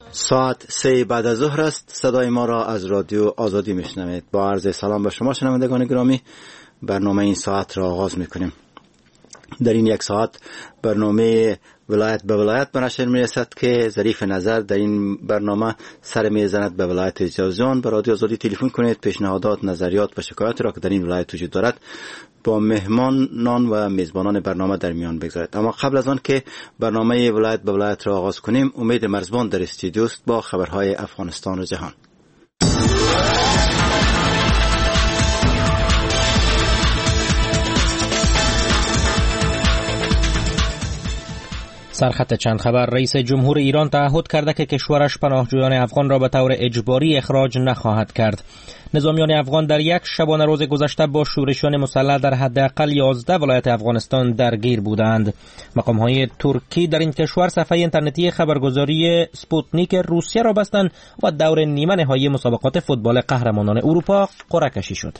ساعت 3 بعد از ظهر است. صدای ما را از رادیو آزادی میشنوید. با عرض سلام به شما شنوندگان گرامی، برنامه این ساعت را آغاز میکنیم. در این یک ساعت برنامه ولایت به ولایت به نشر میرسد که ظریف نظر در این برنامه سر میزند به ولایت جوزجان. به رادیو آزادی تلفن کنید، پیشنهادات، نظریات و شکایات را که در این ولایت وجود دارد با مهمانان و میزبانان برنامه در میان بگذارید. اما قبل از آن که برنامه ولایت به ولایت را آغاز کنیم، امید مرزبان در استودیو است با خبرهای افغانستان و جهان. سرخط چند خبر. رئیس جمهور ایران تعهد کرده که کشورش پناهجویان افغان را به طور اجباری اخراج نخواهد کرد. نظامیان افغان در یک شبانه روز گذشته با شورشیان مسلح در حداقل 11 ولایت افغانستان درگیر بودند. مقام‌های ترکی در این کشور صفحه اینترنتی خبرگزاری سپوتنیک روسیه را بستند و دور نیمه نهایی مسابقات فوتبال قهرمانان اروپا قرعه کشی شد.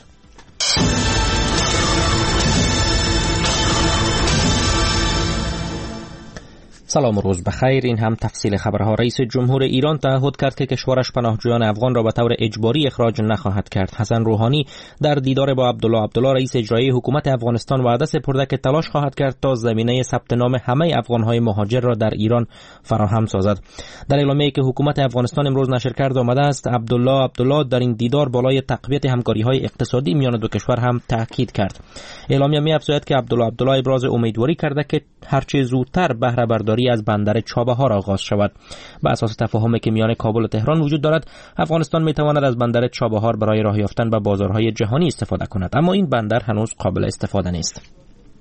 سلام و روز بخیر. این هم تفصیل خبرها. رئیس جمهور ایران تعهد کرد که کشورش پناهجویان افغان را به طور اجباری اخراج نخواهد کرد. حسن روحانی در دیدار با عبدالله رئیس اجرایی حکومت افغانستان وعده سپرده که تلاش خواهد کرد تا زمینه ثبت نام همه افغانهای مهاجر را در ایران فراهم سازد. در اعلامیه‌ای که حکومت افغانستان امروز نشر کرده آمده است، عبدالله در این دیدار بالای تقویت همکاری‌های اقتصادی میان دو کشور هم تاکید کرد. اعلامیه می‌افزاید که عبدالله ابراز امیدواری کرده که هرچه زودتر بهره برداری از بندر چابهار آغاز شود. بر اساس تفاهمی که میان کابل و تهران وجود دارد، افغانستان میتواند از بندر چابهار برای راه یافتن به بازارهای جهانی استفاده کند، اما این بندر هنوز قابل استفاده نیست.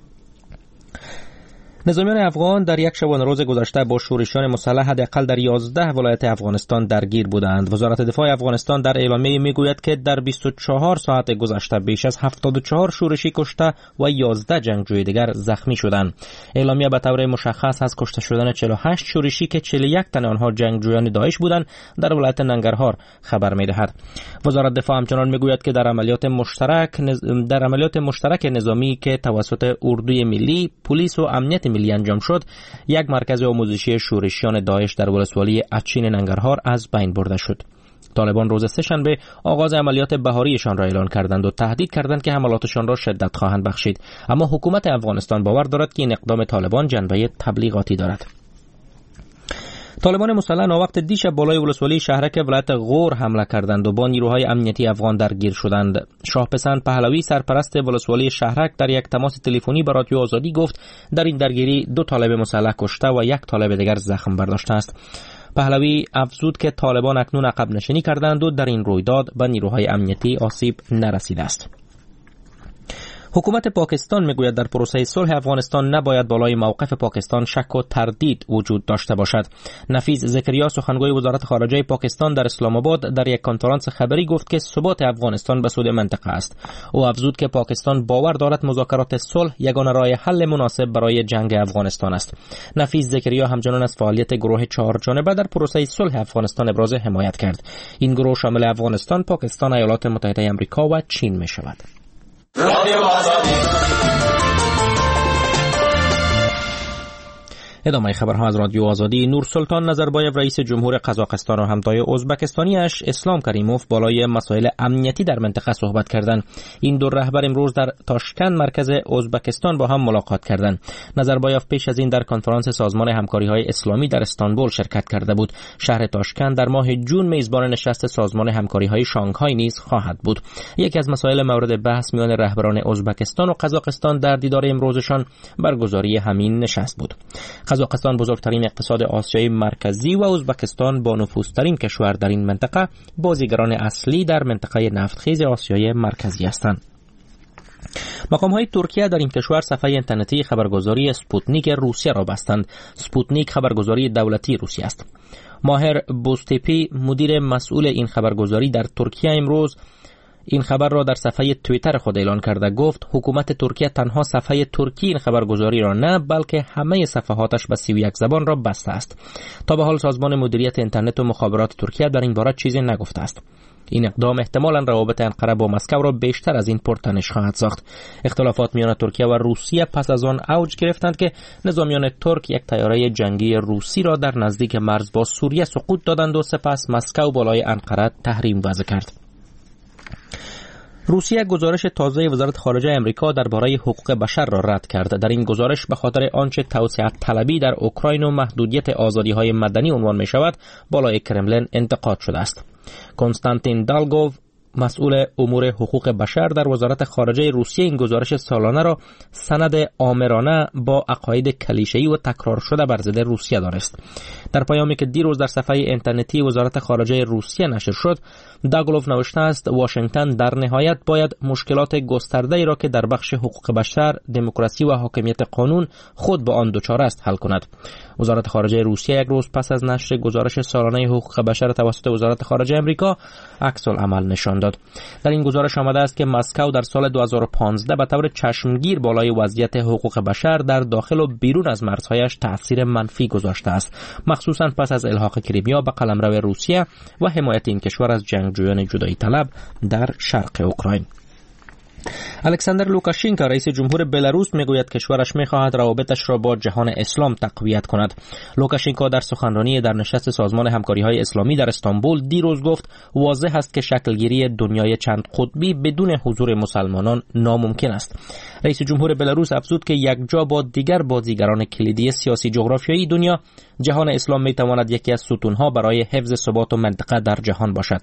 نظامیان افغان در یک شبانه روز گذشته با شورشیان مسلح حداقل در 11 ولایت افغانستان درگیر بودند. وزارت دفاع افغانستان در اعلامیه میگوید که در 24 ساعت گذشته بیش از 74 شورشی کشته و 11 جنگجوی دیگر زخمی شدند. اعلامیه به طور مشخص از کشته شدن 48 شورشی که 41 تن آنها جنگجویان داعش بودند در ولایت ننگرهار خبر می‌دهد. وزارت دفاع همچنان میگوید که در عملیات مشترک نظامی که توسط اردوی ملی، پلیس و امنیت ملی انجام شد، یک مرکز آموزشی شورشیان داعش در ولسوالی اچین ننگرهار از بین برده شد. طالبان روز سه‌شنبه آغاز عملیات بهاریشان را اعلان کردند و تهدید کردند که حملاتشان را شدت خواهند بخشید، اما حکومت افغانستان باور دارد که این اقدام طالبان جنبه تبلیغاتی دارد. طالبان مسلح ناوقت دیشب بالای ولسوالی شهرک ولایت غور حمله کردند و با نیروهای امنیتی افغان درگیر شدند. شاهپسند پهلوی سرپرست ولسوالی شهرک در یک تماس تلفنی با رادیو آزادی گفت در این درگیری 2 طالب مسلح کشته و 1 طالب دیگر زخم برداشته است. پهلوی افزود که طالبان اکنون عقب نشینی کردند و در این رویداد به نیروهای امنیتی آسیب نرسیده است. حکومت پاکستان میگوید در پروسه صلح افغانستان نباید بالای موقف پاکستان شک و تردید وجود داشته باشد. نفیس زکریا سخنگوی وزارت خارجه پاکستان در اسلام آباد در یک کنفرانس خبری گفت که ثبات افغانستان به سود منطقه است. او افزود که پاکستان باور دارد مذاکرات صلح یگانه راه حل مناسب برای جنگ افغانستان است. نفیس زکریا همچنان از فعالیت گروه 4 جانبه در پروسه صلح افغانستان ابراز حمایت کرد. این گروه شامل افغانستان، پاکستان، ایالات متحده آمریکا و چین می شود. ادامه خبرها از رادیو آزادی. نورسلطان نظربایف رئیس جمهور قزاقستان و همتای ازبکستانیش اسلام کریموف بالای مسائل امنیتی در منطقه صحبت کردند. این دو رهبر امروز در تاشکند مرکز ازبکستان با هم ملاقات کردند. نظربایف پیش از این در کنفرانس سازمان همکاری‌های اسلامی در استانبول شرکت کرده بود. شهر تاشکند در ماه جون میزبان نشست سازمان همکاری‌های شانگهای نیز خواهد بود. یکی از مسائل مورد بحث میان رهبران ازبکستان و قزاقستان در دیدار امروزشان برگزاری همین نشست بود. قزاقستان بزرگترین اقتصاد آسیای مرکزی و ازبکستان با نفوذترین کشور در این منطقه بازیگران اصلی در منطقه نفتخیز آسیای مرکزی هستند. مقام‌های ترکیه در این کشور صفحه اینترنتی خبرگزاری سپوتنیک روسیه را بستند. سپوتنیک خبرگزاری دولتی روسیه است. ماهر بوستپی مدیر مسئول این خبرگزاری در ترکیه امروز این خبر را در صفحه توییتر خود اعلان کرده. گفت حکومت ترکیه تنها صفحه ترکی این خبرگزاری را نه بلکه همه صفحاتش به 31 زبان را بسته است. تا به حال سازمان مدیریت اینترنت و مخابرات ترکیه در این باره چیزی نگفته است. این اقدام احتمالاً روابط انقره با مسکو را بیشتر از این پرتنش خواهد ساخت. اختلافات میان ترکیه و روسیه پس از آن اوج گرفتند که نظامیان ترک یک طیاره جنگی روسی را در نزدیک مرز با سوریه سقوط دادند و سپس مسکو بالای انقره تحریم وضع کرد. روسیه گزارش تازه وزارت خارجه امریکا درباره حقوق بشر را رد کرد. در این گزارش به خاطر آنچه توسعه طلبی در اوکراین و محدودیت آزادی‌های مدنی عنوان می‌شود، بالای کرملین انتقاد شده است. کنستانتین دالگوف، مسئول امور حقوق بشر در وزارت خارجه روسیه، این گزارش سالانه را سند آمرانه با عقاید کلیشه‌ای و تکرار شده بر ضد روسیه دانست. در پیامی که دیروز در صفحه اینترنتی وزارت خارجه روسیه نشر شد، داگلوف نوشته است واشنگتن در نهایت باید مشکلات گسترده‌ای را که در بخش حقوق بشر، دموکراسی و حاکمیت قانون خود به آن دچار است حل کند. وزارت خارجه روسیه یک روز پس از نشر گزارش سالانه حقوق بشر توسط وزارت خارجه امریکا عکس العمل نشان داد. در این گزارش آمده است که مسکو در سال 2015 به طور چشمگیر بالای وضعیت حقوق بشر در داخل و بیرون از مرزهایش تأثیر منفی گذاشته است، مخصوصا پس از الحاق کریمیا به قلمرو روسیه و حمایت این کشور از جنگجویان جدایی طلب در شرق اوکراین. الکساندر لوکاشنکو رئیس جمهور بلاروس میگوید کشورش میخواهد روابطش را با جهان اسلام تقویت کند. لوکاشنکو در سخنرانی در نشست سازمان همکاری‌های اسلامی در استانبول دیروز گفت واضح است که شکلگیری دنیای چند قطبی بدون حضور مسلمانان ناممکن است. رئیس جمهور بلاروس افزود که یک جا با دیگر بازیگران کلیدی سیاسی جغرافیایی دنیا، جهان اسلام میتواند یکی از ستونها برای حفظ ثبات منطقه در جهان باشد.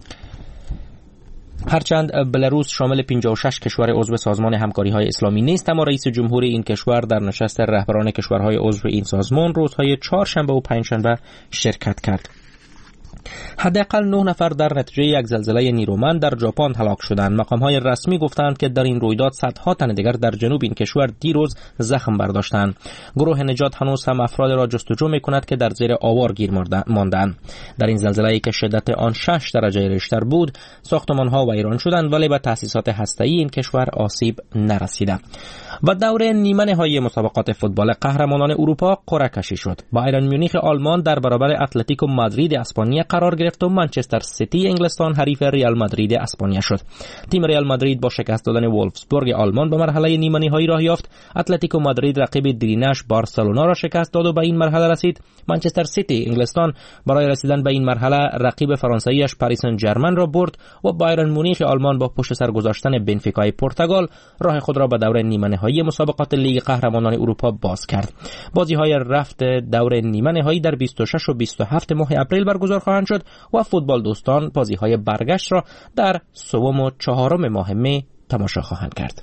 هرچند بلاروس شامل 56 کشور عضو سازمان همکاری‌های اسلامی نیست، اما رئیس جمهور این کشور در نشست رهبران کشورهای عضو این سازمان روزهای چهارشنبه و پنجشنبه شرکت کرد. حداقل 9 نفر در نتیجه یک زلزله نیرومند در ژاپن هلاک شدند. مقام‌های رسمی گفتند که در این رویداد صدها تن دیگر در جنوب این کشور دیروز زخم برداشتند. گروه نجات هنوز هم افراد را جستجو می‌کند که در زیر آوار گیر ماندند. در این زلزله‌ای که شدت آن 6 درجه ریشتر بود، ساختمان‌ها ویران شدند ولی به تأسیسات هسته‌ای این کشور آسیب نرسیده. و دور نیمه‌نهایی مسابقات فوتبال قهرمانان اروپا قرعه کشی شد. بایرن میونیخ آلمان در برابر اتلتیکو مادرید اسپانیا قرار گرفت و منچستر سیتی انگلستان حریف ریال مادرید اسپانیا شد. تیم ریال مادرید با شکست دادن وولفسبورگ آلمان به مرحله نیمه‌نهایی راه یافت. اتلتیکو مادرید رقیب دیرینش بارسلونا را شکست داد و به این مرحله رسید. منچستر سیتی انگلستان برای رسیدن به این مرحله رقیب فرانسویش پاریس سن ژرمن را برد و بایرن مونیخ آلمان با پشت سر گذاشتن بنفیکای پرتغال راه خود را به دور نیمه‌نهایی مسابقات لیگ قهرمانان اروپا باز کرد. بازی‌های رفت دور نیمه‌نهایی در 26 و 27 ماه اپریل برگزار خواهند شد و فوتبال دوستان بازی‌های برگشت را در 3 و 4 ماه می تماشا خواهند کرد.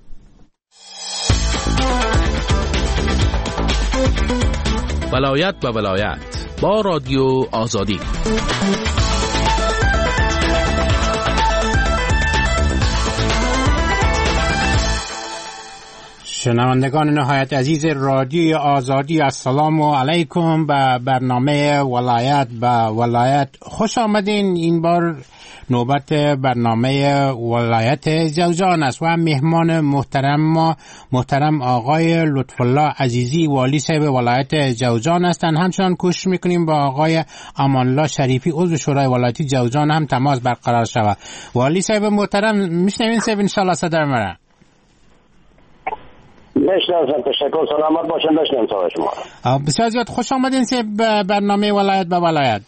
ولایت به ولایت با رادیو آزادی. شنوندگان نهایت عزیز رادیو آزادی، السلام علیکم. به برنامه ولایت به ولایت خوش آمدین. این بار نوبت برنامه ولایت جوزجان است و مهمان محترم آقای لطفالله عزیزی والی صاحب ولایت جوزجان هستند. همچنان کوشش میکنیم با آقای امانالله شریفی عضو شورای ولایتی جوزجان هم تماس برقرار شود. والی صاحب محترم میشنوین صاحب ان شاء الله صدر مرا؟ بشنوم. تشکر، سلامت باشین. بشنوم صدای شما. بسیار زیاد خوش آمدین به برنامه ولایت به ولایت.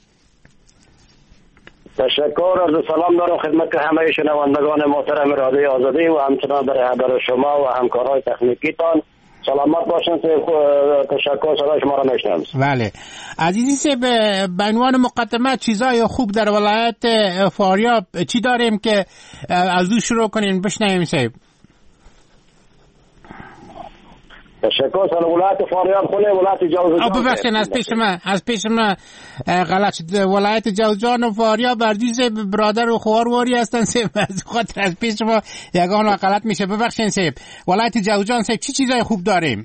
تشکر، عرض سلام دارم خدمت همه شنوندگان محترم رادیو آزادی و همچنان برای شما و همکارای تکنیکیتان. سلامت باشین. تشکر، صدای شما را میشنوم. بله عزیزی، به عنوان مقدمه چیزای خوب در ولایت فاریاب چی داریم که از او شروع کنیم بشنویم صاحب؟ تشکر. سر ولایت فاریاب خونه ولایت جوزجان. ببخشید از پیش من غلط شد. ولایت جوزجان و فاریاب بردیز برادر و خوارواری هستن. از خاطر از پیش ما یگان غلط میشه. ببخشید صاحب. ولایت جوزجان صاحب چی چیزای خوب داریم؟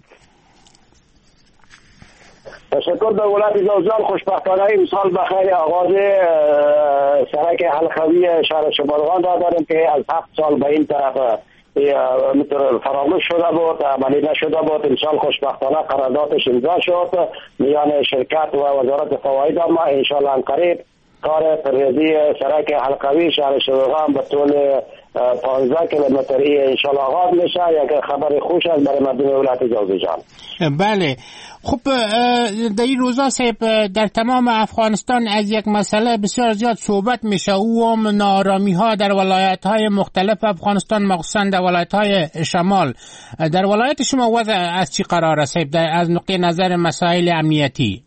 تشکر. در ولایت جوزجان خوشبختانه امسال بخیر آغاز سرک حلقوی شهر شمالغان را داریم که از 7 سال به این طرف فراموش شده بود، عملی نشده بود. امسال خوشبختانه قراردادش امضا شد میان شرکت و وزارت فواید. ما انشالله قریب کار پریزی سرک حلقوی شهر شبرغان به طول 15 کیلومتری انشالله آغاز میشه. یک خبر خوش است برای مردم ولایت جوزجان. بله، خب در این روزا صاحب در تمام افغانستان از یک مسئله بسیار زیاد صحبت میشه، او هم نارامی ها در ولایت های مختلف افغانستان، مخصوصا در ولایت های شمال. در ولایت شما وضع از چی قرار است صاحب از نقطه نظر مسائل امنیتی؟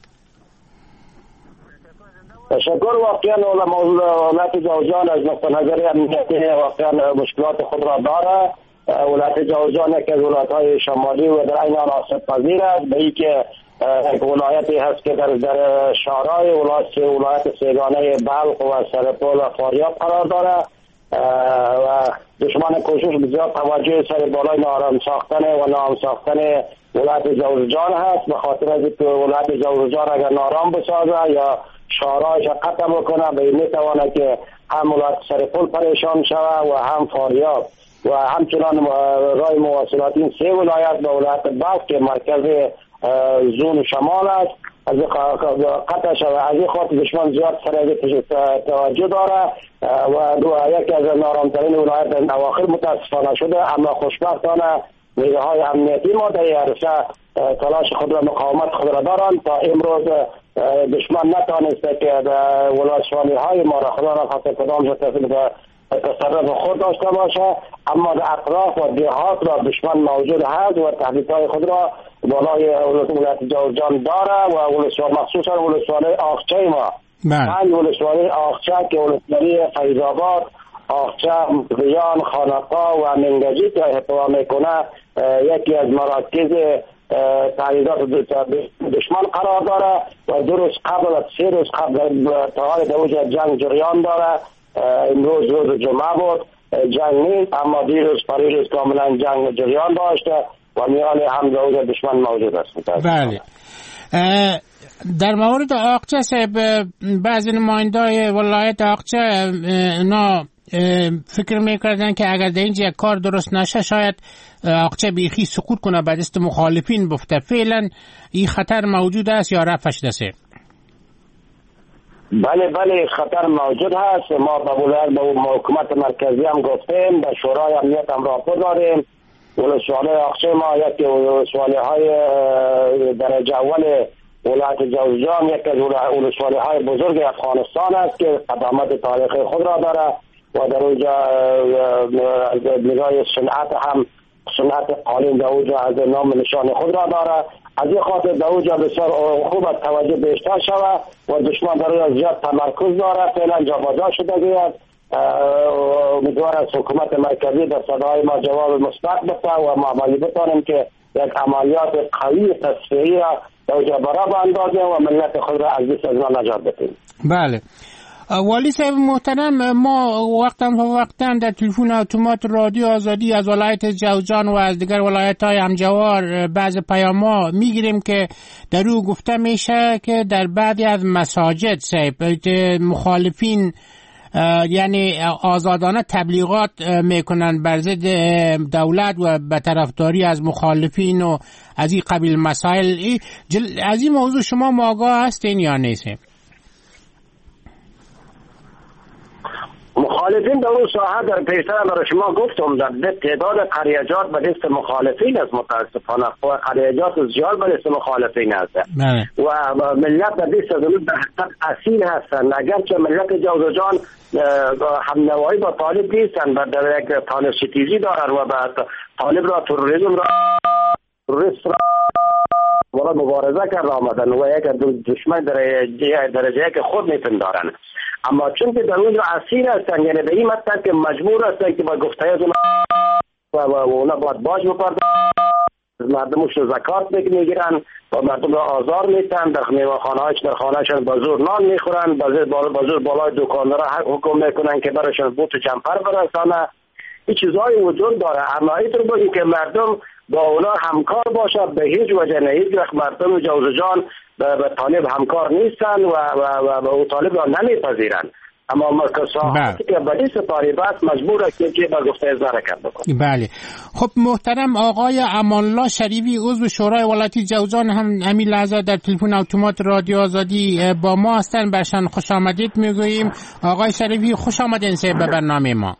تشکر. واقعا موضوع ولایت جوزجان از نقطه نظر امنیتی واقعا مشکلات خود را داره. ولایت جوزجان یک از ولایت‌های شمالی و در عین حال آسیب پذیر است، به اینکه یک ولایتی هست که در شارای ولایت سیگانه بلخ و سرپل و فاریاب قرار داره و دشمن کوشش بسیار توجه سر بالای نارم ساختن و نام ساختن ولایت جوزجان هست، به خاطر از اینکه ولایت جوزجان اگر نارام بسازه یا شارایش قطع بکنه به این میتواند که هم ولایت سرپل پریشان شود و هم فاریاب و همچنان راه مواصلات این سه ولایت به ولایت بلخ که مرکز زون شمال است از قطع شود. از این خاطر دشمن زیاد سر توجه داره و یکی از نارامترین ولایت در اواخر متاسفانه شده، اما خوشبختانه نیروهای های امنیتی ما در این عرصه تلاش خود را مقاومت خود را دارند تا امروز دشمن نتانسته که ولایت‌وانی های ما را خدا را خاطر کدام به تصرف خود داشته باشه، اما در اطراف و دیهات را دشمن موجود هست و تهدیدهای خود را بالای ولایت جوزجان داره و مخصوصا ولسوالی آخچه ما پنج ولسوالی آخچه که ولسوالی فیض‌آباد، آخچه، ریان، خانقاه و منگجی که احتوا میکنه یکی از مراکز تهدیدات دشمن قرار داره و 2 روز قبل 3 روز قبل تا حال در اوج جنگ جریان داره. امروز روز جمعه بود، جنگ نیست، اما دیروز پریروز کاملا جنگ جریان داشته و میان هم در اوج دشمن موجود است. بله. در مورد آقچه بعضی نمایندای ولایت آقچه اینا فکر میکردن که اگر در اینجا یک کار درست نشه شاید آقچه بیخی سقوط کنه به دست مخالفین بفته. فعلا این خطر موجود است یا رفع شده؟ بله خطر موجود هست. ما به حکومت مرکزی هم گفتیم، به شورای امنیت هم راپور داریم. ولسوالی آقچه ما یکی ولسوالی های درجه اول ولایت جوزجان یک از ولسوالی های بزرگ افغانستان است که قدامت تاریخی خود را داره و در اونجا نگاه صنعت قالین در اونجا از نام نشان خود را داره. از این خاطر در اونجا بسیار خوب از توجه بیشتر شود و دشمن در اونجا زیاد تمرکز داره. فعلا جابجا شده گوید. امیدوار از حکومت مرکزی در صدای ما جواب مثبت بده و ما عملی بتانیم که یک عملیات قوی تصفیه‌ای را در اونجا برا باندازیم و ملت خود را از دست از ما نجات بدهیم. بله. والی صاحب محترم، ما وقتا در تلفن اتومات رادیو آزادی از ولایت جوزجان و از دیگر ولایت‌های همجوار بعض پیام‌ها میگیریم که در او گفته میشه که در بعضی از مساجد صاحب مخالفین یعنی آزادانه تبلیغات میکنن بر ضد دولت و به طرفداری از مخالفین و از این قبیل مسائل. از این موضوع شما آگاه هستین یا نیست؟ مخالفین در اون ساحه در پیشتر برای شما گفتم در تعداد قریجات به دست مخالفین است. متاسفانه قریجات زیاد به دست مخالفین است و ملت در دست دولت در حقیقت اسیر هستند. اگرچه ملت جوزجان هم نوایی با طالب نیستند و در یک طالب ستیزی دارند و به طالب را تروریسم را مبارزه کرده آمدن و یک دشمن درجه که خود میپندارند، اما چون که در اونجا اسیر هستن یعنی به این مطلب که مجبور هستن که با گفته از اونا باید باج بپردازن، مردمش زکات میگیرن و مردم را آزار میتن، در میوه‌خانه‌هاش در خانه‌شان با زور نان میخورن، با زور بالای دکاندارا حکم میکنن که برایشان بوت و جمپر برسانه. این چیزهای وجود داره، اما اینطور باشه که مردم با اونا همکار باشه به هیچ وجه نه. هیچ وقت مردم جوزجان به طالب همکار نیستن و به طالب را نمیپذیرن. اما ساعتی که بدی ستاره بس مجبور است که با گفته اظهار کرد. بله. خب محترم آقای امانالله شریفی عضو شورای ولایتی جوزان هم همین لحظه در تلفن اتومات رادیو آزادی با ما هستن. برشان خوش آمدید میگوییم. آقای شریفی خوش آمدین به برنامه ما.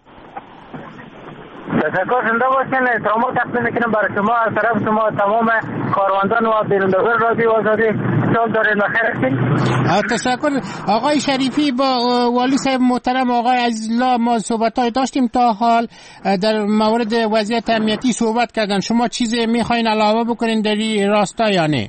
تشکر زنده باشین. احترامات تقدیم میکنم برای شما از طرف شما تمام کارمندان و بینندگان رادیو آزادی. سال دارین بخیر هستین. تشکر آقای شریفی. با والی صاحب محترم آقای عزیزالله ما صحبت‌های داشتیم تا حال در مورد وضعیت امنیتی صحبت کردن. شما چیزی میخواین علاوه بکنین در این راستا یا نه؟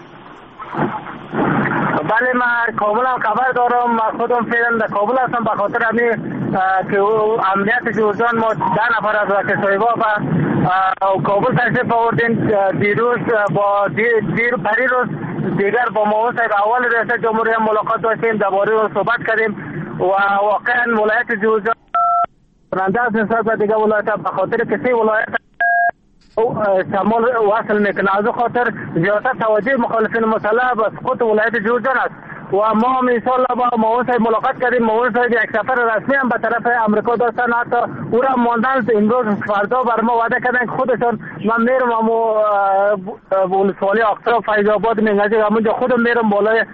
بله من کاملا خبر دارم. من خودم فعلا در کابل هستم به خاطر همین که امنیت جوزان ما 10 نفر از وکیل صاحبا و کابل تشریف آوردیم. دیروز با پریروز دیگر با معاون صاحب اول رئیس جمهوریه ملاقات داشتیم، درباره صحبت کردیم و واقعا ولایت جوزان رنده از نسبت به دیگر ولایت به خاطر کسی ولایت شمال وصل میکنه. از خاطر زیادت توجه مخالفین مسلح به سقوط ولایت جوزان است و ما هم انشاءالله با معاون صاحب ملاقات کردیم. معاون صاحب یک سفر رسمی هم به طرف امریکا داشتن، حتی او را ماندن امروز فردا بر ما وعده کردن که خودشان من میرم امو ولسوالی اقصا فیض آباد منگجه همونجا خودم میرم بالای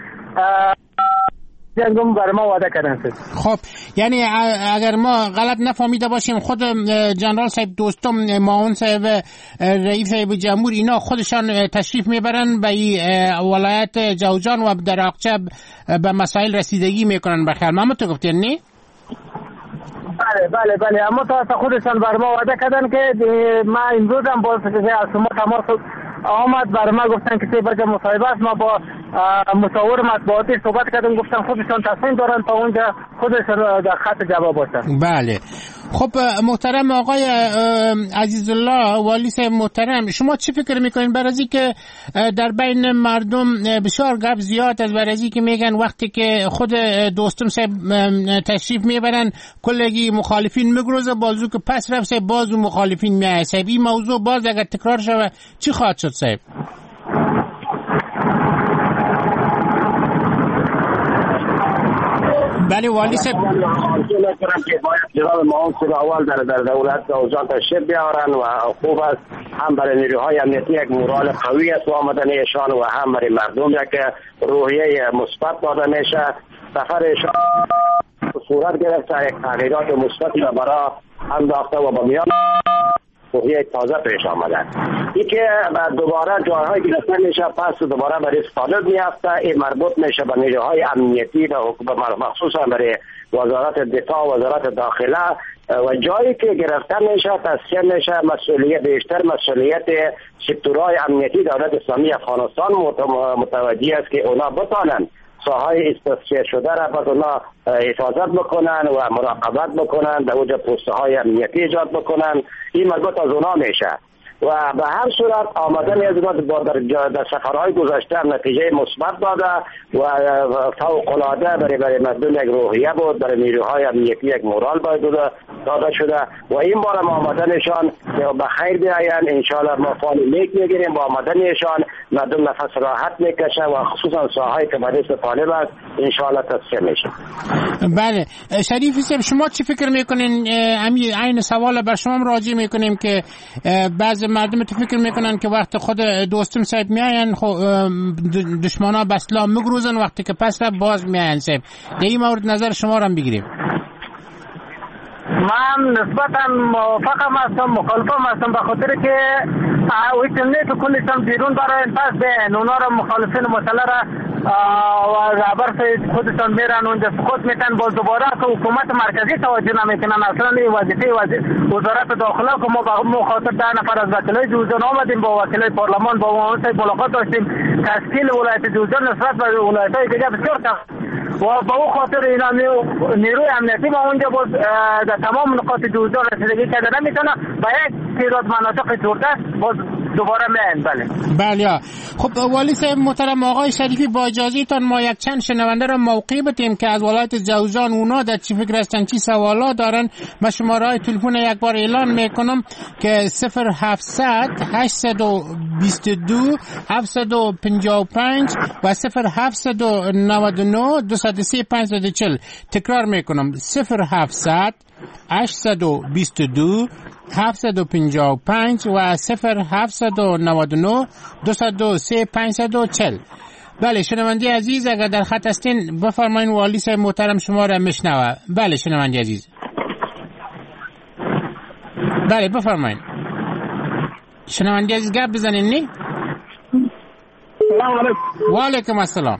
جنگم برای ما وعده کردن. خب یعنی اگر ما غلط نفهمیده باشیم خود جنرال صاحب دوستم معاون صاحب رئیس صاحب جمهور اینا خودشان تشریف میبرن به ولایت جوزان و در اقچه به مسائل رسیدگی میکنن. بخیر ما تو گفتین نه؟ بله اما تا خودشان بر ما وعده کردن که ما امروز هم باز از شما تماس آمد بر ما گفتن که سه بجه مصاحبه است. ما با مصور مطبوعاتی صحبت کردیم، گفتن خودشان تصمیم دارن تا اونجا خودشان در خط جواب باشن. بله. خب محترم آقای عزیزالله والی صاحب محترم، شما چی فکر میکنین برای که در بین مردم بسیار گپ زیاد از برای که میگن وقتی که خود دوستم صاحب تشریف میبرن کلگی مخالفین میگروزه بازو که پس رفت صاحب بازو مخالفین میایسه. این موضوع باز اگر تکرار شود چی خواهد شد صاحب؟ بله والی صاحب که باید جناب معاون صاحب اول در دولت جوزان تشریف بیارن و خوب است هم برای نیروهای امنیتی یک مورال قوی است و آمدن ایشان و هم برای مردم یک روحیه مثبت داده میشه. سفر ایشان صورت گرفته یک تغییرات مثبتی را برای انداخته و با میان روحیه تازه پیش آمدن. این که دوباره جایهای گرفته میشه پس دوباره برای استفاده میفته. این مربوط میشه به نیروهای امنیتی و مخصوصا برای وزارت دفاع و وزارت داخله و جایی که گرفته میشه تصفیه میشه مسئولیت بیشتر مسئولیت سکتورهای امنیتی دولت اسلامی افغانستان متوجه است که اونا بتانن ساهای تصفیه شده را باید اونا حفاظت بکنن و مراقبت بکنن، در اوجه پستهای امنیتی ایجاد بکنن. این مربوط از اونا میشه و به هر صورت آمدن از در سفرهای گذشته هم نتیجه مثبت داده و فوق‌العاده برای مردم یک روحیه بود، برای نیروهای امنیتی یک مورال باید داده شده و این بار آمدنشان به خیر بیاین. انشاءالله ما فعال نیک میگیریم با آمدنشان مردم نفس راحت میکشن و خصوصا ساحه‌ای که مریض طالب است انشاءالله تصفیه میشه. بله شریفی صاحب شما چی فکر میکنین؟ عین سوال بر شما راجع میکنیم که بعض مردم تو فکر میکنن که وقت خود دوستم صاحب میاین دشمنا به اسلام میگروزن، وقتی که پس رفت باز میاین صاحب. در این مورد نظر شما را بگیریم. من نسبتا موافقم هستم، مخالفم هستم به خاطر که اویتونه که کلشان بیرون دارن پس بین اونا را مخالفین مسئله را و رهبر خودشان میرن اونجا سقوط میتن باز دوباره که حکومت مرکزی توجه نمیکنن. اصلا این وظیفه وزارت داخله که ما به مخاطب 10 نفر از وکلای جوزان آمدیم با وکلای پارلمان با معاون صاحب ملاقات داشتیم. تشکیل ولایت جوزان نسبت به ولایت‌های دیگه بسیار و با او خاطر اینا نیروی امنیتی ما اونجا باز در تمام نقاط جوزان رسیدگی کرده نمیتونه. با یک تعداد مناطق جورده باز دوباره میایم. بله. خب والی صاحب محترم آقای شریفی، با اجازهتان ما یک چند شنونده را موقع بتیم که از ولایت جوزجان اونا در چی فکر هستن، چی سوالا دارن. من شماره های تلفن یک بار اعلان میکنم که 0700 822 755 و 0799 203 540. تکرار میکنم 0700 822 755 و 0799 203 540. بله شنونده عزیز اگر در خط هستین بفرمایین، والی صاحب محترم شما را میشنوه. بله شنونده عزیز، بله بفرمایین. شنونده عزیز گپ بزنین. نی سلام علیکم. و علیکم السلام.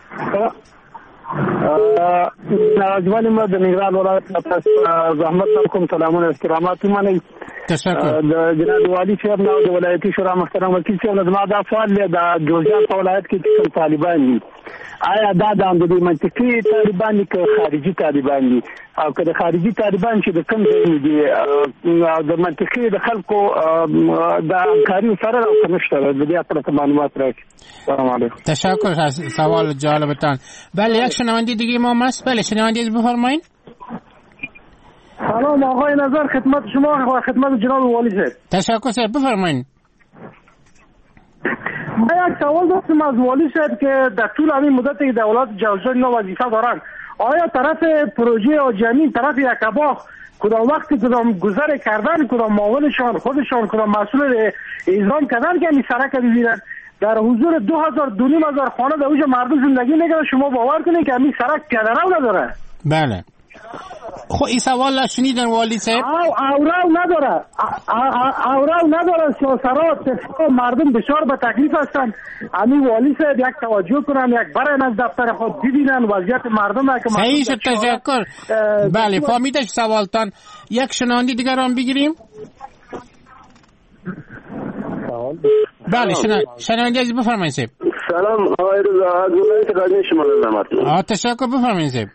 نواجوانی ما در نگران ولایت زحمت نکم. سلامون استرامات منی. تشکر. جناب والی صاحب نو د ولایتي شورا محترم وکیل صاحب زما دا سوال دی د جوزجان په ولایت کې چې طالبان دي، آیا دا د منطقي طالبان دي که خارجي طالبان دي؟ او که د خارجي طالبان چې د کوم ځای دي د منطقي د خلکو د همکاري سره او کنيشته د دې اړه معلومات راکړي. سلام علیکم. تشکر از سوال جالبتان. بله یک شنونده دیگه ما هست. بله شنونده بفرمایید. سلام آقای نظر، خدمت شما و خدمت جناب والی صاحب. تشکر صاحب بفرمایید. من یک سوال داشتم از والی صاحب که در طول همین مدت که دولت جوزجان وظیفه دارن، آیا طرف پروژه و جمعی طرف یکباخ کدام وقتی کدام گذر کردن، کدام معاونشان خودشان کدام مسئول اعزام کردن که این سرک ببینن؟ در حضور 2000 خانه در اوج مردم زندگی میکنن. شما باور کنید که همین سرک پیاده رو نداره. بله. خب این سوال شنیدن والی صاحب؟ او نداره سیاسرات مردم بسیار به تکلیف هستند. همین والی صاحب یک توجه کنن، یک برن از دفتر خود ببینن وضعیت مردم که صحیح شد. تشکر. بله فهمیدش سوالتان. یک شنونده دیگر هم بگیریم. بله شنونده عزیز بفرمایید صاحب. سلام آقای رضا، از ولایت غزنی شما زحمت. تشکر بفرمایید صاحب.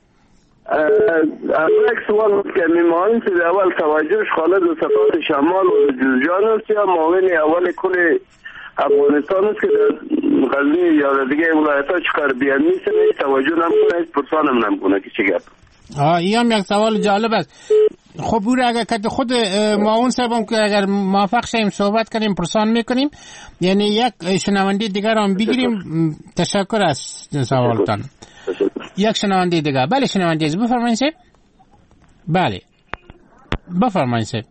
یک سوال که میمانیم که اول توجهش خالد و سفارت شمال و جوزجان است یا معاون اول کل افغانستان است که در غزنی یا دیگه ولایت ها چکار بیان نیست، توجه نمیکنه، پرسانم نمیکنه که چه گپ. این هم یک سوال جالب است. خب او را اگر که خود معاون صاحبم که اگر موافق شیم صحبت کنیم پرسان میکنیم، یعنی یک شنونده دیگر هم بگیریم. تشکر از سوالتان. یک شنونده دیگر. بله شنونده عزیز بفرمایید صاحب. بله بفرمایید صاحب.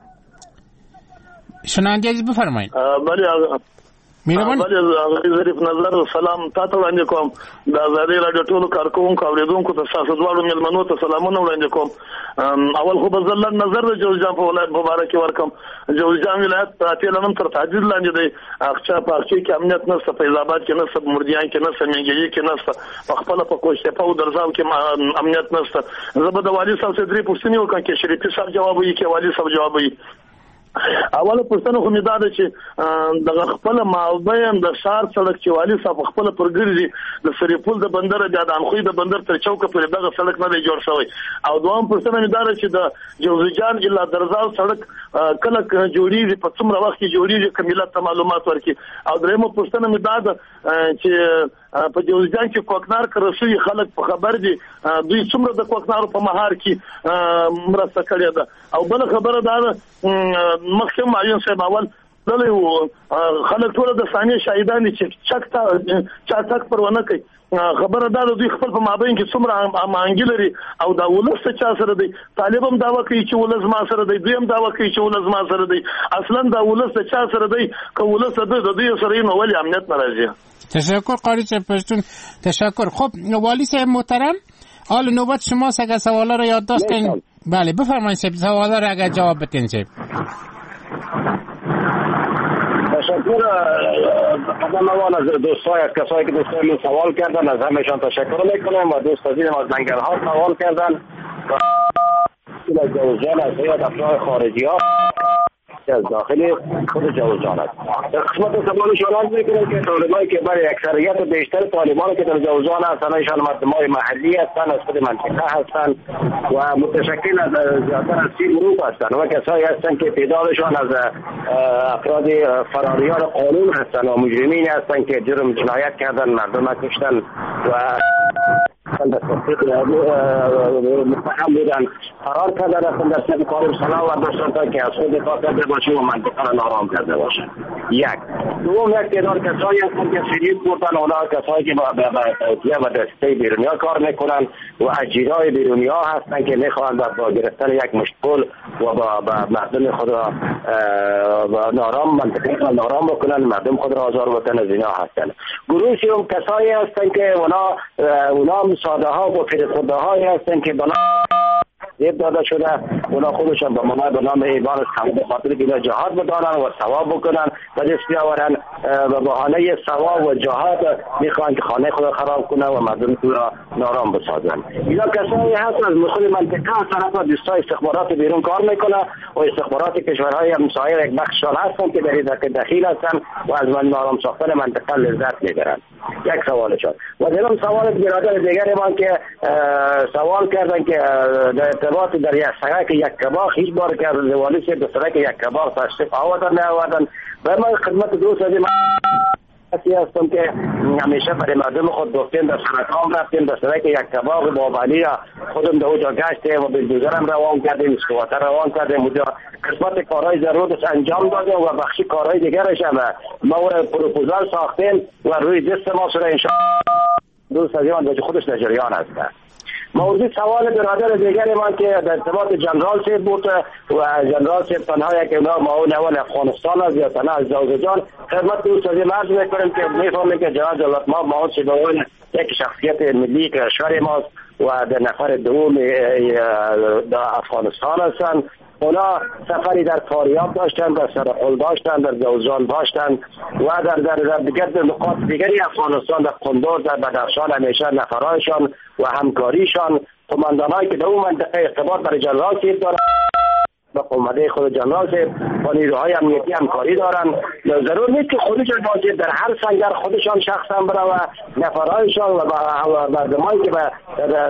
شنونده عزیز بفرمایید. بله میروان. بله ظریف نظر سلام تاسو وړاندې کوم. د آزادۍ رادیو ټولو کارکوونکو اوریدونکو ته تاسو دواړو مېلمنو ته سلامونه وړاندې کوم. اول خو به زه نظر د جوزجان په ولایت مبارک ورکم. جوزجان ولایت اتل نن تر تهدید لاندې دی. اقچا پارچې کې امنیت نشته، فیض آباد کې نشته، مردیان کې نشته، منګي کې نشته، خپل په کوشته په درځاو کې امنیت نشته. زه به د والی صاحب څخه درې پوښتنې وکړم چې شریفي صاحب جواب وایي کې والی صاحب جواب وایي. اوله پښتنه خو میداد چې د خپل ماوبین د شار سړک چې والی صاحب خپل پرګرځي د سریپول د بندر د انخوی د بندر تر چوک پورې دغه سړک نه دی جوړ شوی. او دوام پښتنه میداد چې د جوزجان الا درزاو سړک کله جوړیږي، په څومره وخت کې جوړیږي، کمیلات ته معلومات ورکړي. او درېمه پښتنه میداد چې په جوزجان کې کوکنار کرسي خلک په خبر دي دوی څومره د کوکنارو په مهار کې مرسته کړې ده. او بل خبره ده مخکې معین صاحب اول دلې خلک ټول د ثانیه شاهدان چې چاټک پرونه کوي. خبره ده دوی خپل په مابین کې څومره مانګي لري او دا ولس چا سره دی. طالب هم داوا کوي چې ولس ما سره دی، دوی هم داوا کوي چې ولس ما سره دی. اصلا دا ولس چا سره دی که ولس د دوی سره نو ولی امنیت ناراضي. تشکر قاری صاحب پشتون. تشکر. خب والی صاحب محترم حال نوبت شماست، اگر سوالا رو یادداشت کنید. بله بفرمایید صاحب سوالا رو اگر جواب بدین صاحب. تشکر قدم اول از دوستای کسایی که دوستای من سوال کردن، از همشان تشکر میکنم و دوست عزیزم از ننگرهار سوال کردن و از جوزجان از هیئت افراد خارجی ها از داخل خود جوزجان است. در قسمت زبان شناس میکنیم که طالبانی که برای اکثریت بیشتر طالبانی که در جوزجان هستند ایشان مردمای محلی هستند، از خود منطقه هستند و متشکل از زیادتر از 30 گروه هستند و کسایی هستند که تعدادشان از افراد فراریان قانون هستند و مجرمین هستند که جرم جنایت کردن، مردم کشتن و متهم بودن، فرار کردن هستند در سطح کار صلاح و داشتن تا که از خود دفاع کرده باشه و منطقه را نارام کرده باشه. یک دوم، یک تعداد کسایی هستند که شدید بودن، اونا کسایی که به توطئه و دسته بیرونیا کار میکنن و اجیرای بیرونیا هستند که میخواهند با گرفتن یک مشغول و با مردم خود را نارام، منطقه را نارام بکنن، مردم خود را آزار بکنن، از اینا هستند. گروه سوم کسایی هستند که اونا ساده ها و فرقه هایی هستند که بنا زیب داده شده، اونا خودشان به نام ایمان به خاطر که جهاد بدانن و ثواب بکنن و دست بیاورن و بهانه ثواب و جهاد میخوان که خانه خود خراب کنن و مردم خود را نارام بسازن. اینا کسایی هستند از مسئول منطقه از طرف دوستای استخبارات بیرون کار میکنه و استخبارات کشورهای همسایه یک بخششان هستند که در این دخیل هستند و از نارام ساختن منطقه لذت میبرند. یک سوالشان و دیگه سوال برادر دیگری ما که سوال کردن که در ارتباط در یک سرک یک کباغ هیچ بار که روالی سے به سرک یک کباغ تشریف آوردن نه آوردن و من خدمت دوست عزیز اسی هستم که همیشه برای مردم خود گفتیم در سرکام رفتیم، در سرک یک کباغ بابالی خودم در اونجا گشتیم و بلدوزرم روان کردیم، اسکواتر روان کردیم، اونجا قسمت کارهای ضرورتش انجام دادیم و بخشی کارهای دیگرش هم ما پروپوزال ساختیم و روی دست ما شده انشاءالله دوست عزیز من خودش در جریان هست. موضوع سوال برادر دیگری من که در ارتباط جنرال صاحب بود و جنرال صاحب تنها یک معاون اول افغانستان است یا تنها از جوزجان، خدمت دوست عزیز عرض میکنیم که میفهمیم که جناب جلالت ما معاون صاحب یک شخصیت ملی کشور ماست و در نفر دوم در افغانستان هستند. اونا سفری در فاریاب داشتن، در سرقل داشتن، در جوزجان داشتن و در دیگر نقاط دیگری افغانستان، در قندوز، در بدخشان همیشه نفرایشان و همکاریشان قماندانایی که در اون منطقه ارتباط برای جنرال صاحب دارن با قمانده خود جنرال صاحب با نیروهای امنیتی همکاری دارن. ضرور نیست که خودشان باشه در هر سنگر خودشان شخصا برای و نفرایشان و مردمایی که به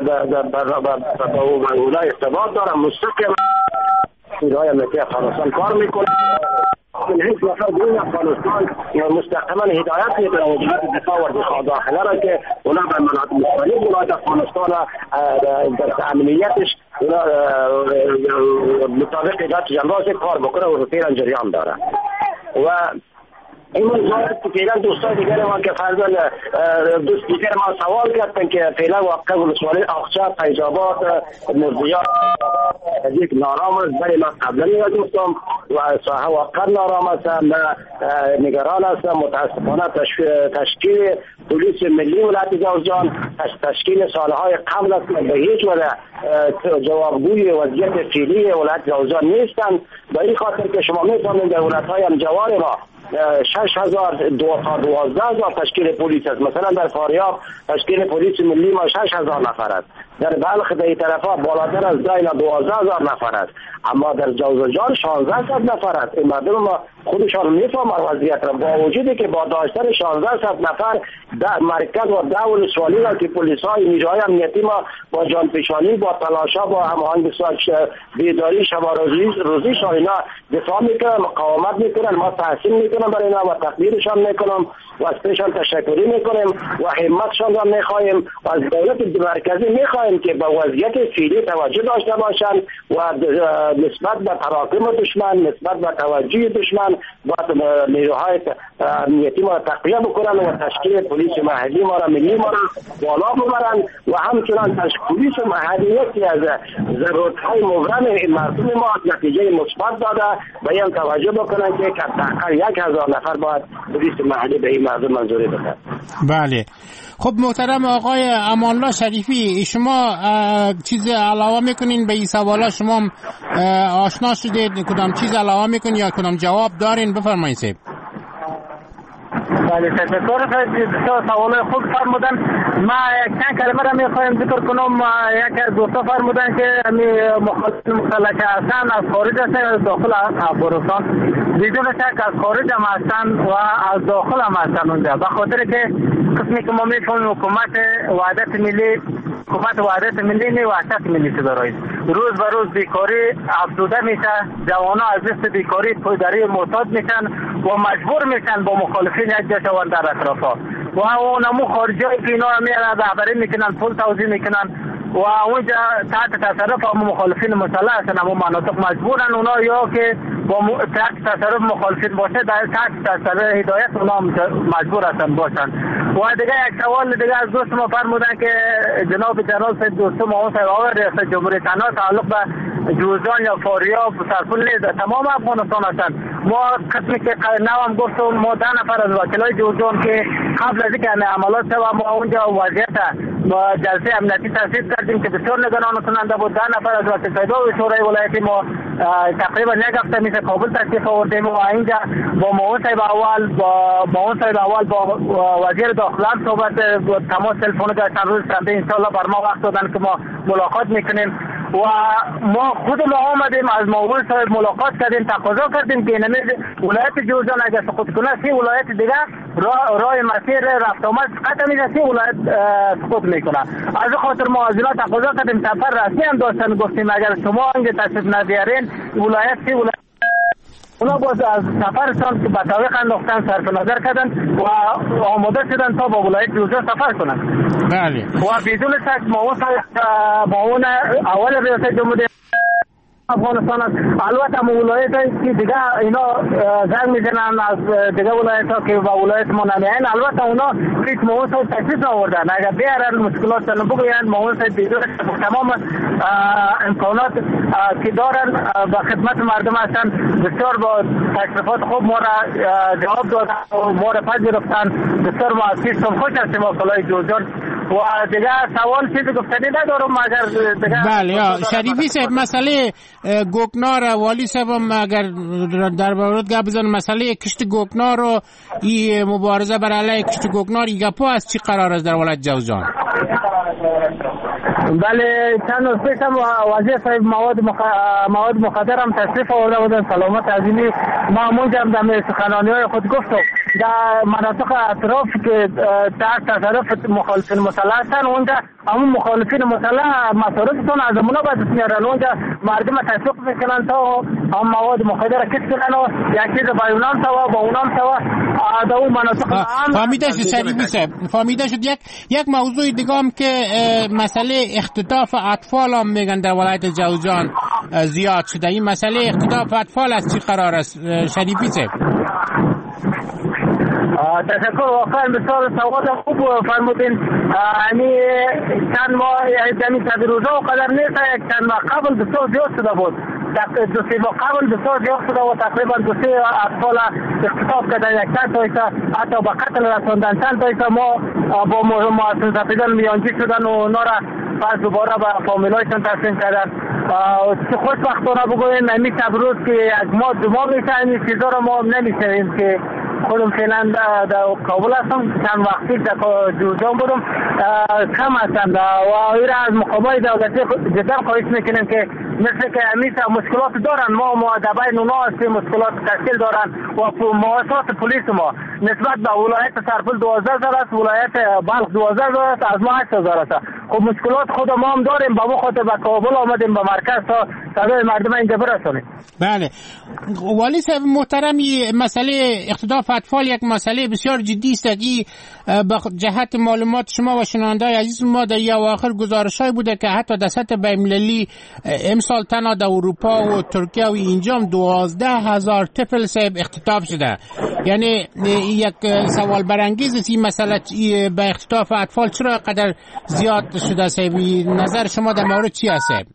اونا ارتباط دارن مستقیم نیروهای امنیتی افغانستان کار میکنه. هیچ نفر بیرون افغانستان مستقیما هدایت میکنه وجود دفاع و دفاع داخله را که اونا به مناطق مختلف ولایت افغانستان در امنیتش مطابق هدایت جنرال کار بکنه و فعلا جریان داره. و این موضوع که فعلا دوستان دیگر ما که فرضاً دوست دیگر ما سوال کردن که فعلا واقع ولسوالی اقچه، فیض‌آباد، مرزیات یک نارام است. برای ما قبلا دوستان و ساحه واقع نارام است. نگران هستم متاسفانه تشکیل پلیس ملی ولایت جوزجان تشکیل سالهای قبل است به هیچ وجه جوابگوی وضعیت فعلی ولایت جوزجان نیستند. به این خاطر که شما می‌فهمید در ولایت‌های همجوار ما 6,000 تا 12,000 تشکیل پلیس است. مثلا در فاریاب تشکیل پلیس ملی ما 6,000 نفر است. در بلخ در این طرفا بالاتر از 12,000 نفر است. اما در جوزجان 1,600 نفر است. این مردم ما خودشان میفهمن وضعیت را با وجودی که با داشتن 1,600 نفر در مرکز و دول سوالی را که پلیس‌های نیروهای امنیتی ما با جانفشانی با تلاشا با هماهنگی بیداری شب روزیشان اینا دفاع میکنن، مقاومت میکنن، ما تحسین میکنم برای اینا و تقدیرشان میکنم و از پیشان تشکری میکنیم و همتشان را میخواهیم و از دولت مرکزی میخواهیم که با وضعیت فعلی توجه داشته باشند و نسبت به تراکم دشمن، نسبت به توجه دشمن با نیروهای امنیتی ما را تقویه بکنن و تشکیل پلیس محلی ما را ملی ما را بالا ببرن و همچنان پلیس محلی یکی از ضرورت‌های مبرم مردم ما نتیجه مثبت داده و این توجه بکنن که حداقل 1,000 نفر باید پلیس محلی به این مردم منظوری بده. بله. خب محترم آقای امان‌الله شریفی، شما چیز علاوه میکنین به این سوالا؟ شما آشنا شدید، کدام چیز علاوه میکنین یا کدام جواب دارین؟ بفرمایید. بله تشکر. بسیار سوال خوب فرمودن. ما چند کلمه را میخوایم ذکر کنم. یک از دوستا فرمودن که مخالفین مسلح هستن از خارج هستن از داخل افغانستان. بدون شک از خارج هم هستن و از داخل هم هستن اونجا، به خاطر که قسمی که ما میفهمیم حکومت وحدت ملی نه وحدت ملی شده رایید. روز به روز بیکاری افزوده میشه، جوانا از دست بیکاری پایداری معتاد میشن و مجبور میشن با مخالفین یک جا شوند در اطرافا و اونمو خارجی که اینا میاد رهبری میکنن، پول توزیع میکنن و اونجا تحت تصرف هم مخالفین مسلح هستن. همون مناطق مجبورن اونا یا که با تحت تصرف مخالفین باشه در تحت تصرف هدایت اونا مجبور هستن باشن. و دیگه یک سوال دیگه از دوست ما فرمودن که جناب دوست ما اون سوال ریاست جمهوری تنها تعلق به جوزجان یا فاریاب سرپل نیست، تمام افغانستان هستن. ما قسمی که نوام گفتم ما 10 نفر از وکلای جوزجان که قبل از اینکه عملات شد ما اونجا وضعیت با جلسه امنیتی تصویب کردیم که بسیار نگران کننده بود. 10 نفر از وکلای شورای ولایتی ما تقریبا یک هفته میشه کابل تشریف آوردیم و اینجا با معاون صاحب اول با وزیر داخله صحبت تماس تلفنی داشتن. روز شنبه ان شاء الله بر ما وقت دادن که ما ملاقات میکنیم و ما خود ما آمدیم از معاون صاحب ملاقات کردیم، تقاضا کردیم که اینمی ولایت جوزجان اگر سقوط کنه 3 ولایت دیگه راه مسیر رفت آمد قطع میشه، 3 ولایت سقوط میکنه. از خاطر ما از اینا تقاضا کردیم، سفر رسمی هم داشتن، گفتیم اگر شما اینجا تشریف ندیارین ولایت 3 ولایت اونا باز از سفرشان که به تعویق انداختن صرف نظر کردن و آماده شدن تا با ولایت جوزجان سفر کنن. بله. و بدون شک معاون اول ریاست جمهوری افغانستان است. البته هم ولایت که دیگه اینا زنگ میزنن از دیگه ولایت ها که با ولایت ما نمیاین، البته اونا هیچ معاون صاحب تشریف آوردن. اگر بیارن مشکلات رو بگوین معاون صاحب بدون تمام امکانات که دارن به خدمت مردم هستن. بسیار با تشریفات خوب ما را جواب دادن و ما را پذیرفتن. بسیار ما از پیشتون خوش هستیم وکلای جوزجان و دیگه سوال چیزی گفتنی ندارم. اگر دیگه بله شریفی صاحب مسئله گوکنار والی صاحب اگر در مورد گپ بزنیم مسئله کشت گوکنار و این مبارزه بر علیه کشت گوکنار این گپا از چی قرار است در ولایت جوزجان؟ بله چند روز پیش هم وزیر صاحب مواد مخدر هم تشریف آورده بودن. سلامت عظیمی ما اونجا هم در سخنرانی‌های خود گفتم در مناطق اطراف که تحت تصرف مخالفین مسلح هستن اونجا همون مخالفین مسلح مصارفتون از اونا باید میارن اونجا مردم تشویق میکنن تا هم مواد مخدر کش کنن و یک چیز با اونام سوا با اونام سوا در اون مناطق فهمیده شد شریفی صاحب، فهمیده شد. یک موضوع دیگه هم که مسئله اختطاف اطفال هم میگن در ولایت جوزجان زیاد شده. این مسئله اختطاف اطفال از چی قرار است شریفی صاحب؟ تشکر. واقعا بسیار سوال خوب فرمودین. یعنی چند ماه یعنی تدریجا و قدر نیست، چند ماه قبل بسیار زیاد شده بود. 2-3 ماه قبل بسیار زیاد شده و تقریبا 2-3 اطفال اختطاف کردن، یک تایسا حتی به قتل رساندن. چند تایسا ما با مؤسساتیان میانجی شدن و اونا را پس دوباره به فامیلایشان تسلیم کردن. خوشبختانه بگویم همین روز که یک ماه 2 ماه میشه این چیزا را ما نمیشنیم که خودم فعلا در کابل هستم. چند وقتی در جوزجان بودم کم هستم و این از مقامات دولتی جدا خواهش میکنیم که مثل که همیشه مشکلات دارن. ما در بین اونا هستیم، مشکلات تشکیل دارن و مؤسسات پلیس ما نسبت به ولایت سرپل 12,000 است، ولایت بلخ 12,000 است، از ما 8,000 است. خب مشکلات خود ما هم داریم، با ما خاطر به کابل آمدیم به مرکز تا صدای مردم اینجا برسونیم. بله والی صاحب محترم، مسئله اختطاف اطفال یک مسئله بسیار جدی است. به جهت معلومات شما و شنونده‌های عزیز ما در اواخر گزارش‌های بوده که حتی در سطح بین‌المللی امسال تنها در اروپا و ترکیه و اینجا هم 12,000 طفل صاحب اختطاف شده. یعنی یک سوال برانگیز است این مسئله به اختطاف اطفال چرا قدر زیاد شده صاحب؟ نظر شما در مورد چی است صاحب؟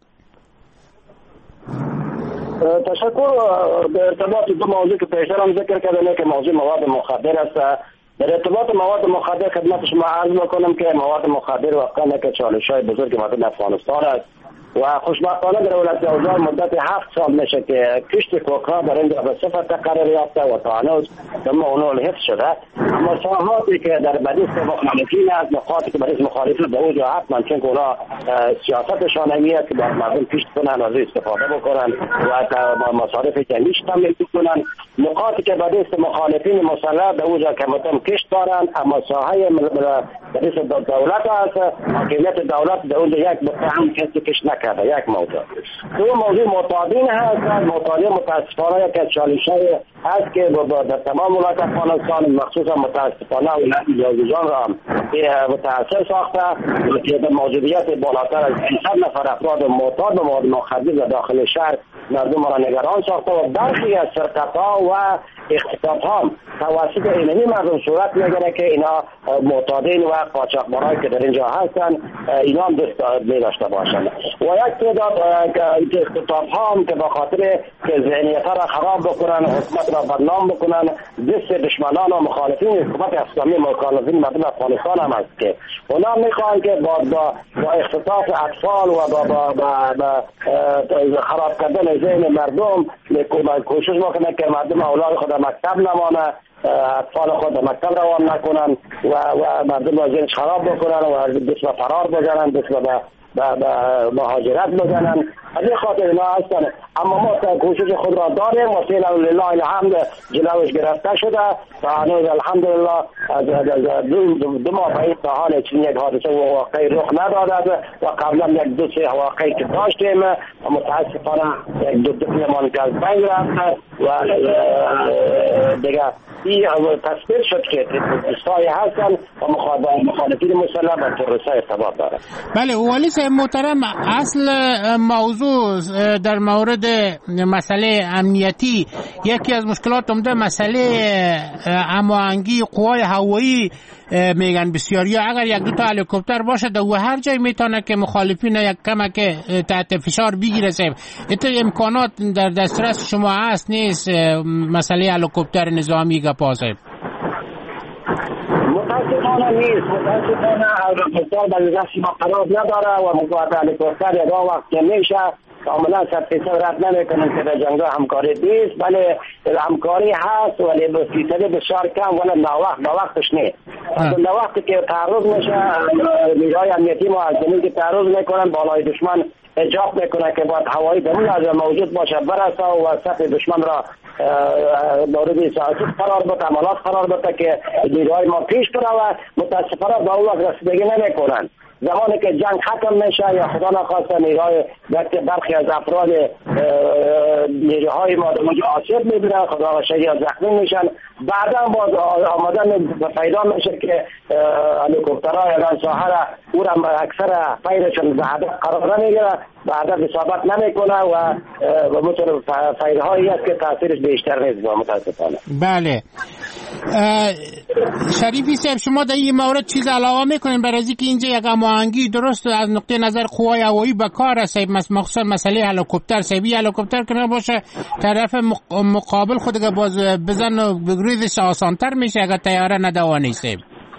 تشکر. به ارتباط دو موضوع که پیشترم ذکر کردم که موضوع مواد مخدر است. در ارتباط مواد مخدر خدمت شما عرض میکنم که مواد مخدر واقعا یک چالش‌های بزرگ مردم افغانستان است و خوشبختانه در ولایت جوزجان مدت 7 سال میشه که کشت کوکا در اینجا به صفر قرار یافته و تا هنوز تمام اونها حفظ شده. اما ساحاتی که در بدیست مخالفین است، نقاطی که بدیست مخالفین به اونجا حتما چون که اونا سیاستشان همیه که باید مردم کشت کنن و از استفاده بکنن و مصارف جنگیش تامین کنن. نقاطی که بدیست مخالفین مسلح به اونجا که مردم کشت دارن، اما ساحه بدیست دولت است، حاکمیت دولت در اونجا یک متهم کسی کشت نکرده. یک موضوع. دو موضوع معتادین هست. معتادین متاسفانه یک چالش‌های هست که در تمام ولایت افغانستان مخصوصا متاسفانه ولایت جوزجان را متاثر ساخته که به موجودیت بالاتر از 300 نفر افراد معتاد به مواد مخدر در داخل شهر مردم را نگران ساخته و برخی از سرقت‌ها و اختطاف‌ها توسط اینمی مردم صورت میگیره که اینا معتادین و قاچاقبرایی که در اینجا هستن اینا هم دست داشته باشند. و یک تعداد اختطاف‌ها هم که به خاطر که ذهنیت را خراب بکنن، حکومت را بدنام بکنن، دست دشمنان و مخالفین حکومت اسلامی مخالفین مردم افغانستان هم است که اونا میخوان که با اختطاف اطفال و با خراب کردن ذهن مردم کوشش میکنه که مردم اولاد خود مکتب نمانه، اطفال خود مکتب روان نکنن و مردم را ذهنش خراب بکنن و دست به فرار بزنن، دست به مهاجرت بزنن. از این خاطر اینا هستن. اما ما کوشش خود را داریم و فعلا لله الحمد جلوش گرفته شده و هنوز الحمدلله دو ماه بعد تا حال چنین یک حادثه و واقعی رخ نداده و قبلا یک دو سه واقعی که داشتیم و متاسفانه یک دو دیپلمان که از بین رفته و دیگه این تصویر شد که تروریستای هستن و مخالفین مسلح و تروریستای ارتباط داره. بله والی صاحب محترم، اصل موضوع در مورد مسئله امنیتی یکی از مشکلات عمده مسئله هماهنگی قوای هوایی میگن بسیاری. اگر یک دو تا هلیکوپتر باشه و هر جای میتونه که مخالفین یک کمک تحت فشار بگیره. ایت امکانات در دسترس شما هست نیست مسئله هلیکوپتر نظامی گپا صاحب؟ متاسفانه نیست. متاسفانه هلیکوپتر در دست ما قرار نداره و مقاطع هلیکوپتر یک وقت که میشه کاملا 100% رد نمیکنن که در جنگا همکاری نیست، بله همکاری هست ولی به فیصد بسیار کم ولی به وقتش نیست. در وقتی که تعرض میشه نیروهای امنیتی معظمی که تعرض میکنن بالای دشمن اجاب میکنه که باید هوایی درون از موجود باشه برسه و سطح دشمن را مورد حساسیت قرار بده، عملات قرار بده که نیروهای ما پیش بره و متاسفانه به اون وقت رسیدگی نمیکنن. زمانی که جنگ ختم میشه یا خدا نخواسته نیروهای برخی از افراد نیروهای ما در اونجا آسیب میبینن، خدا نخواسته یا زخمی میشن، بعدا باز آمدن پیدا میشه که هلیکوپترها یا ساحه را او را اکثر فیرشون به هدف قرار نمیگیره، به هدف اصابت نمیکنه و مثل فیرهایی است که تاثیرش بیشتر نیست متاسفانه. بله شریفی صاحب، شما در این مورد چیز علاوه میکنین برای اینکه اینجا یک هماهنگی درست از نقطه نظر قوای هوایی به کار است، مخصوصا مسئله هلیکوپتر سیبی هلیکوپتر که نباشه طرف مقابل خود که باز بزن و بگریزش آسانتر میشه اگر طیاره ندوانی صاحب؟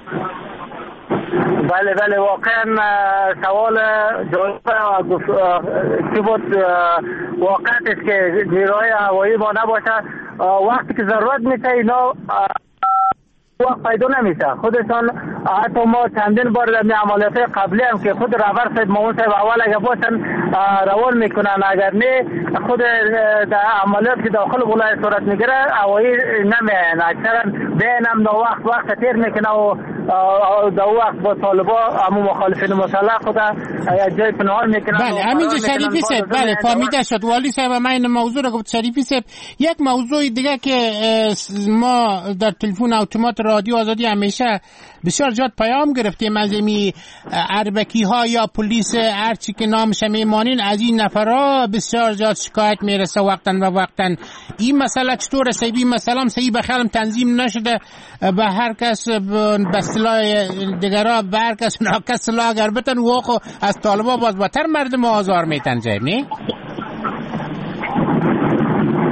بله واقعا سوال جالب چی بود. واقعا است که نیروهای هوایی ما نباشه وقتی که ضرورت میشه اینا وقت پیدا نمیشه خودشان. حتی ما چندین بار در عملیات قبلی هم که خود رهبر صاحب مامون صاحب اول اگر باشن روان میکنن، اگر نه خود در عملیات که داخل ولایت صورت میگیره هوایی نمیان، اکثرا بین هم وقت تیر میکنه و در وقت با طالبا همو مخالفین مسلح خود جای پنهان میکنن. بله همینجا شریفی صاحب، بله فهمیده شد. والی صاحب من این موضوع رو گفت. شریفی صاحب یک موضوع دیگه که ما در تلفن اتومات رادیو آزادی همیشه بسیار جات پیام گرفتیم از این اربکی ها یا پلیس هرچی که نامش میمانین، از این نفرها بسیار جات شکایت میرسه وقتاً و وقتاً. این مسئله چطور سیبی مثلا صحیح بخیرم تنظیم نشده به هر کس به اصطلاح دیگرها به هر کس ناکس سلاح اگر بتن و از طالبا باز بتر مردم آزار میتن جایب نی؟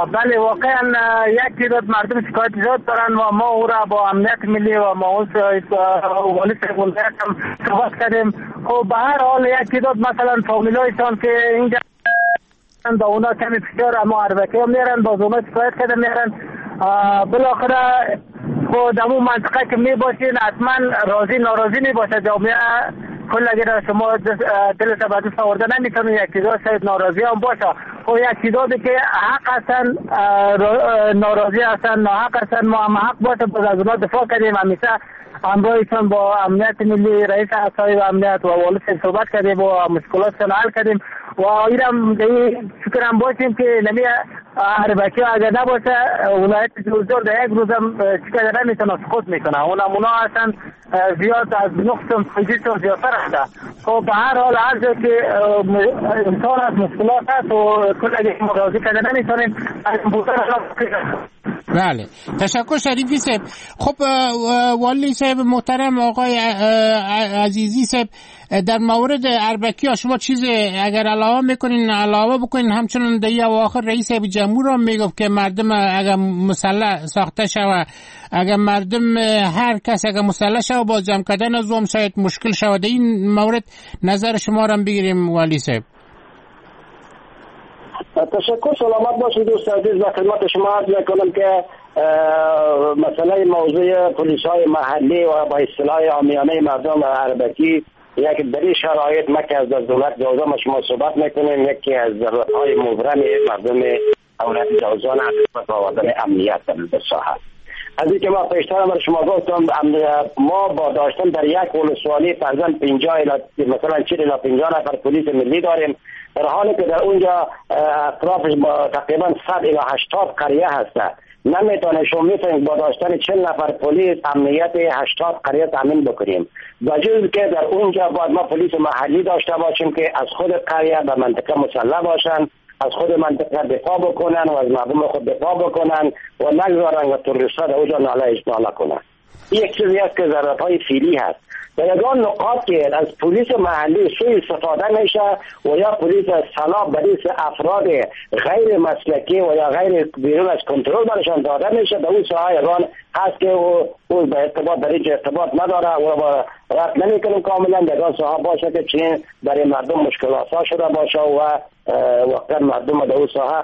بله واقعا یک تعداد مردم شکایت زیاد دارن و ما او را با امنیت ملی و معاون والی صاحب هم صحبت کردیم. خب به هر حال یک تعداد مثلا فامیلایشان که اینجا با اونا کمی فشار اما اربکی هم میرن باز اونا شکایت کرده میرن. بالاخره خود امون منطقه که می باشین حتما راضی ناراضی می باشه جامعه کل اگر شما دلت به دست آورده نمیتونین یک چیزا شاید ناراضی هم باشه. خب یک چیزایی که حق هستن ناراضی هستن ناحق هستن ما هم حق باشه باز از اونا دفاع کردیم. همیشه همراهیشان با امنیت ملی رئیس اسای و امنیت و والی صحبت کردیم و مشکلاتشان حل کردیم و ایرم فکرم باشیم که نمی اربکی اگر نباشه ولایت جوزجان در یک روزم چیکار نمیتونه سقوط میکنه. اونا اصلا زیاد از نقص فیزیکشون زیادتر هست. خب به هر حال هر جا که انسان از مشکلات هست و کل اگه راضی کرده نمیتونیم از بودن. بله تشکر شریفی صاحب. خب والی صاحب محترم آقای عزیزی صاحب در مورد اربکی ها شما چیز اگر علاوه بکنین همچنان در اواخر رئیس جمهور هم میگفت که مردم اگر مسلح ساخته شوه اگر مردم هر کس اگر مسلح شوه با جمع کردن از هم شاید مشکل شوه. در این مورد نظر شما رو بگیریم والی صاحب. تشکر سلامت باشید دوست عزیز. به خدمت شما عرض میکنم که مسئله موضوع پلیس های محلی و با اصطلاح عامیانه مردم اربکی یک در این شرایط ما که از دولت جوزجان شما صحبت میکنیم یکی از ضرورت های مبرم مردم اولاد جوزجان است و آوردن امنیت در ساحه. از اینکه ما پیشتر هم شما گفتم ما با داشتن در یک ولسوالی فرضاً 50 مثلا 40 الی 50 نفر پلیس ملی داریم در حالی که در اونجا اطرافش با تقریبا 100 الی 80 قریه هست. نمیتونه شما میتونید با داشتن 40 نفر پلیس امنیت 80 قریه تامین بکنیم. بجز که در اونجا باید ما پلیس محلی داشته باشیم که از خود قریه به منطقه مسلح باشن از خود منطقه دفاع بکنن و از مردم خود دفاع بکنن و نگذارن و تروریست‌ها در اونجا ناله اجتماع نکنن. این یک چیزی است که ضرورت‌های فعلی هست. در یگان نقاط که از پلیس محلی سوء استفاده میشه و یا پلیس از سلاح برای افراد غیر مسلکی و یا غیر بیرون از کنترل برشان داده میشه در اون ساحه یگان هست که او به ارتباط در اینجا ارتباط نداره و با رفت نمیکنیم کاملا یگان ساحه باشه که چین برای مردم مشکلات ها شده باشه و وقتا مردم در اون ساحه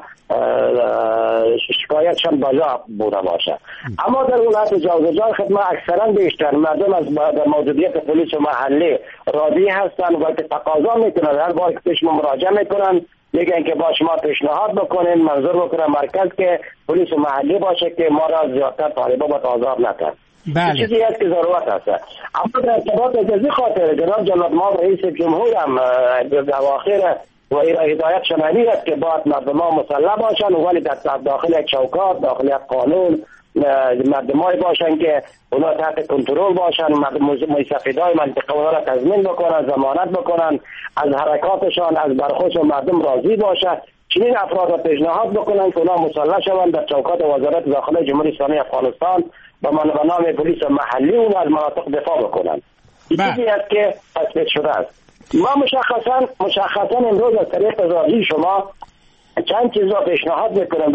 شکایتشان بجا بوده باشه. اما در ولایت جوزجان خدمت اکثرا بیشتر مردم از موجودیت پلیس محلی راضی هستند و که تقاضا میکنن هر بار که پیش مراجعه میکنن میگن که با شما پیشنهاد بکنین منظور بکنن مرکز که پلیس محلی باشه که ما را زیادتر طالبا با تعذاب نکن. بله. چیزی است که ضرورت هست. اما در ارتباط اجازه خاطر جناب جلال ما رئیس جمهور هم در اواخر و هدایت شمالی است که باید مردم ها مسلح باشن ولی در داخل یک چوکات داخل یک قانون مردم های باشن که اونا تحت کنترل باشن مردم سفیدای منطقه اونا را تضمین بکنن ضمانت بکنن از حرکاتشان از برخوردشان مردم راضی باشن. چنین افراد را پیشنهاد بکنن که اونا مسلح شوند در چوکات وزارت داخله جمهوری اسلامی افغانستان به نام پلیس محلی اون از مناطق دفاع بکنن. این چیزی است که تثبیت شده است. ما مشخصا امروز از طریق رادیو شما چند چیز را پیشنهاد میکنم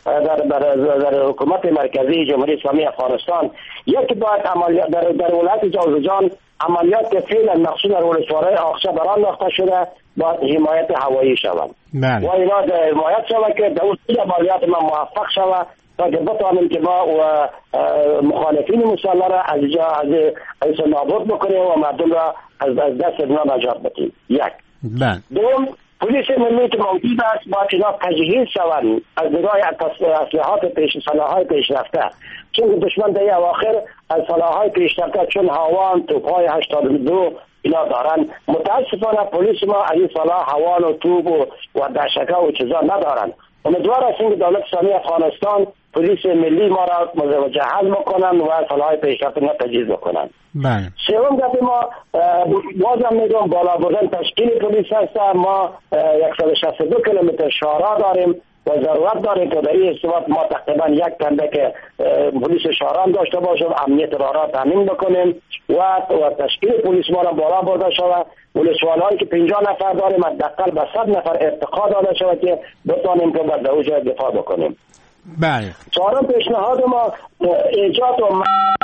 در حکومت مرکزی جمهوری اسلامی افغانستان. یک باید عملیات در ولایت جوزجان عملیات که فعلا مخصوص در ولسوالی آخشه بران انداخته شده باید حمایت هوایی شود و اینا حمایت شود که در اون عملیات ما موفق شود تا که بتوانیم که ما و مخالفین مسلح را از نابود بکنیم و مردم را از دست اینا نجات بدیم. یک. دوم پلیس ملی که موجود است باید اینا تجهیز شوند از نگاه سلاح‌های پیشرفته چون دشمن در اواخر از سلاح‌های پیشرفته چون هاوان توپ‌های 82 اینا دارن. متاسفانه پلیس ما از این سلاح هاوان و توپ و دشکه و چیزا ندارن. امیدوار هستیم که دولت اسلامی افغانستان پلیس ملی ما را مجهز بکنن و سلاح پیشرفته ما تجهیز بکنن. سوم گفت ما بازم میگم بالا بردن تشکیل پلیس هست. ما 162 کیلومتر شارع داریم و ضرورت داره که در این ارتباط ما تقریبا یک کنده که پلیس شهران داشته باشیم، امنیت را تامین بکنیم و تشکیل پلیس ما را بالا برده شود. ولسوالی‌هایی که 50 نفر داریم حداقل به 100 نفر ارتقا داده شود که بتوانیم که بر اوج دفاع بکنیم. بله. چهارم پیشنهاد ما ایجاد و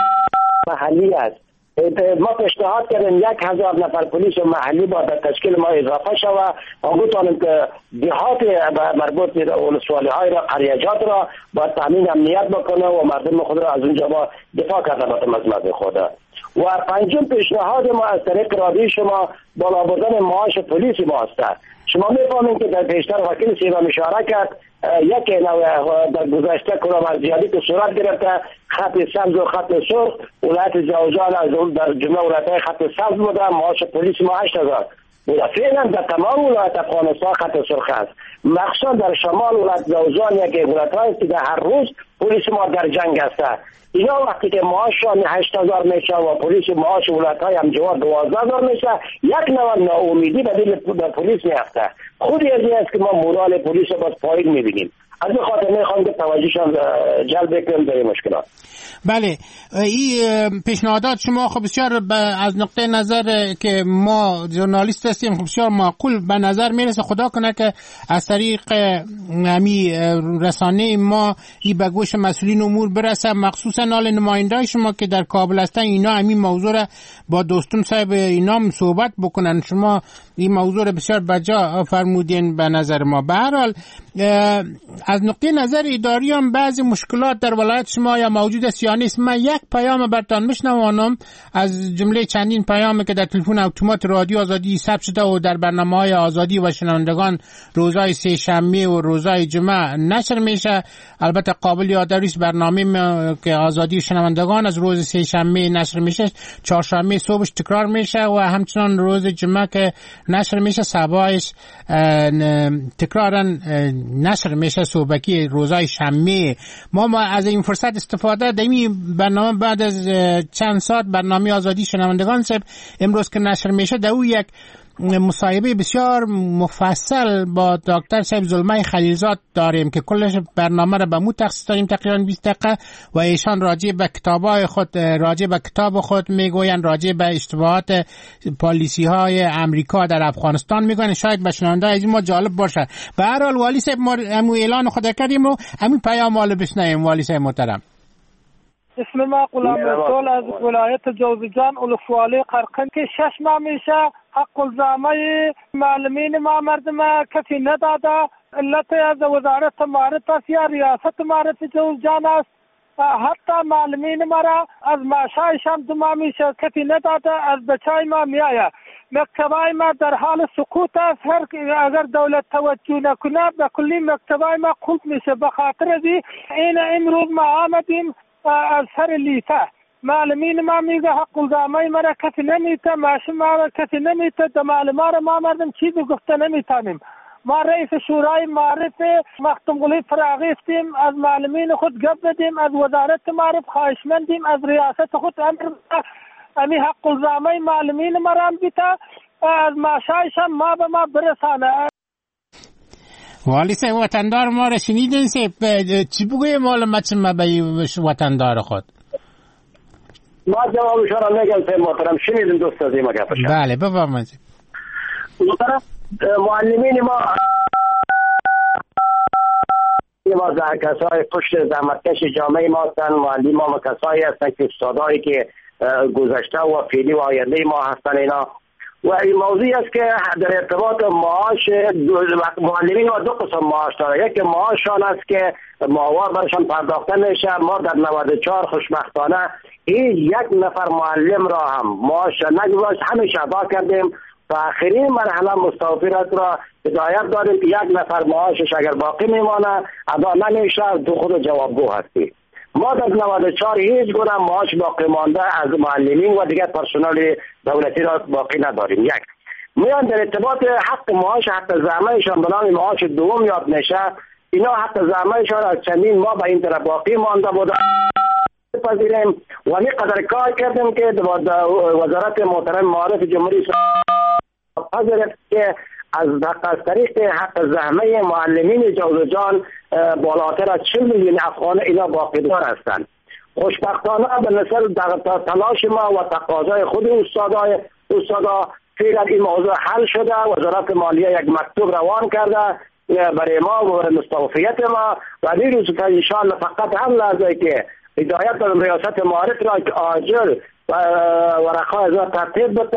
محلی است. ما پیشنهاد کردیم 1000 نفر پلیس محلی با در تشکیل ما اضافه شود و بتوانیم که دهات مربوط به ولسوالی‌های را، قریجات را با تامین امنیت بکنه و مردم خود را از اونجا با دفاع کرده باشه مزمت خود. و پنجم پیشنهاد ما از طریق رادیو شما بالا بردن معاش پلیس ما است. شما می‌فهمید که در پیشتر وکیل سیوم اشاره کرد یک نوع در گذشته کلاهبرداری که صورت گرفته، خط سبز و خط سرخ، ولایت جوزجان از در جمله ولایت‌های خط سبز بوده، معاش پلیس ما 8000 بوده. فعلا در تمام ولایت افغانستان خط سرخ است، مخصوصا در شمال ولایت جوزجان یک ولایت است که در هر روز پلیس ما در جنگ است. اینا وقتی که معاششان 8000 میشه و پلیس معاش ولایت‌های همجوار 12000 میشه، یک نوع ناامیدی به دل پلیس میفته. خودی از این است که ما مورال پلیس رو باز پایین میبینیم. از این خاطر میخوام که توجهشان جلب کنیم در این مشکلات. بله، این پیشنهادات شما خب بسیار از نقطه نظر که ما ژورنالیست هستیم خب بسیار معقول به نظر میرسه. خدا کنه که از طریق همی رسانه ما این به گوش مسئولین امور برسه، مخصوصا نال نمایندای شما که در کابل هستن اینا همین موضوع را با دوستون صاحب اینا صحبت بکنن. شما این موضوع را بسیار بجا فرمودین به نظر ما. به هر حال از نقطه نظر اداری هم بعضی مشکلات در ولایت شما یا موجود است یا نیست. من یک پیام برتان میشنوانم از جمله چندین پیامی که در تلفن اتومات رادیو آزادی ثبت شده و در برنامه‌های آزادی و شنوندگان روزهای سه شنبه و روزهای جمعه نشر میشه. البته قابل یادآوری است برنامه که آزادی شنوندگان از روز سه شنبه نشر میشه، چهارشنبه صبحش تکرار میشه و همچنان روز جمعه که نشر میشه صبحش تکرارا نشر میشه صبحکی روزهای شنبه. ما از این فرصت استفاده دمی برنامه بعد از چند ساعت برنامه آزادی شنوندگان صاحب امروز که نشر میشه در او یک مصاحبه بسیار مفصل با دکتر صاحب زلمه خلیلزاد داریم که کلش برنامه را به مو تخصیص داریم تقریبا 20 دقیقه و ایشان راجع به کتابای خود راجع به کتاب خود میگوین، راجع به اشتباهات پالیسی های امریکا در افغانستان میگن. شاید به شنوندگان از ما جالب باشه. به هر حال والی صاحب ما اعلان خود کردیم رو همین پیام مال بشنویم. والی صاحب محترم، اسم ما غلام رسول از ولایت جوزجان ولسوالی قرقین که 6 ماه میشه حق الزامه معلمین ما مردم کسی نداده. علت از وزارت معرفت است یا ریاست معرفت جوزجان است. حتی معلمین ما را از معاشایشان 2 ماه میشه کسی نداده، از بچای ما میآید. مکتبای ما در حال سقوط است. اگر دولت توجه نکنه به کلی مکتبای ما قلب میشه. به خاطر این امروز ما آمدیم از سر لیته. معلمین ما میگه حق الزامه ما را کسی نمیته، معاش ما را کسی نمیته. در معلمان را ما مردم چیزی گفته نمیتانیم. ما رئیس شورای معرف مختوم قلی فراغی استیم، از معلمین خود گپ بدیم، از وزارت معرف خواهشمندیم، از ریاست خود امر امی حق الزامه معلمین ما را بیته، از معاشایشان ما به ما برسانه. والی صاحب وطندار ما را شنیدین صاحب، چی بگویه معلومات ما به وطندار خود؟ ما جوابشان را میگم صاحب محترم، شنیدین دوست از این ما گفت. بله بفرمایید. معلمین ما در کسای پشت زحمتکش جامعه ما هستند. معلم ما کسایی هستند که استادایی که گذشته و فعلی و آینده ما هستند اینا. و این موضوعی است که در ارتباط معاش معلمین ما 2 قسم معاش داره. یک معاششان است که ماهوار برشان پرداخته میشه. ما در 94 خوشبختانه یک نفر معلم را هم معاش نگذاشت، همیشه ادا کردیم. و آخرین مرحله مستوفیت را هدایت داریم که 1 نفر معاشش اگر باقی میمانه ادا نمیشه، تو خود جوابگو هستی. ما در 94 هیچ گونه معاش باقی مانده از معلمین و دیگر پرسنل دولتی را باقی نداریم. یک میان در ارتباط حق معاش حق زعمهشان به نام معاش دوم یاد میشه. اینا حق زعمهشان از چندین ما به این طرف باقی مانده بوده پذیریم و قدر کار کردیم که وزارت محترم معارف جمهوری پذیرفت که از طریق حق زحمه معلمین جوزجان بالاتر از 40 میلیون افغان اینا باقیدار هستند. خوشبختانه به نسبت در تلاش ما و تقاضای خود استادا فعلا این موضوع حل شده. وزارت مالیه یک مکتوب روان کرده برای ما و برای مستوفیت ما و دیروز که انشاءالله فقط هم لازمه که هدایت در ریاست معارف را که آجر و ورقه از ترتیب بده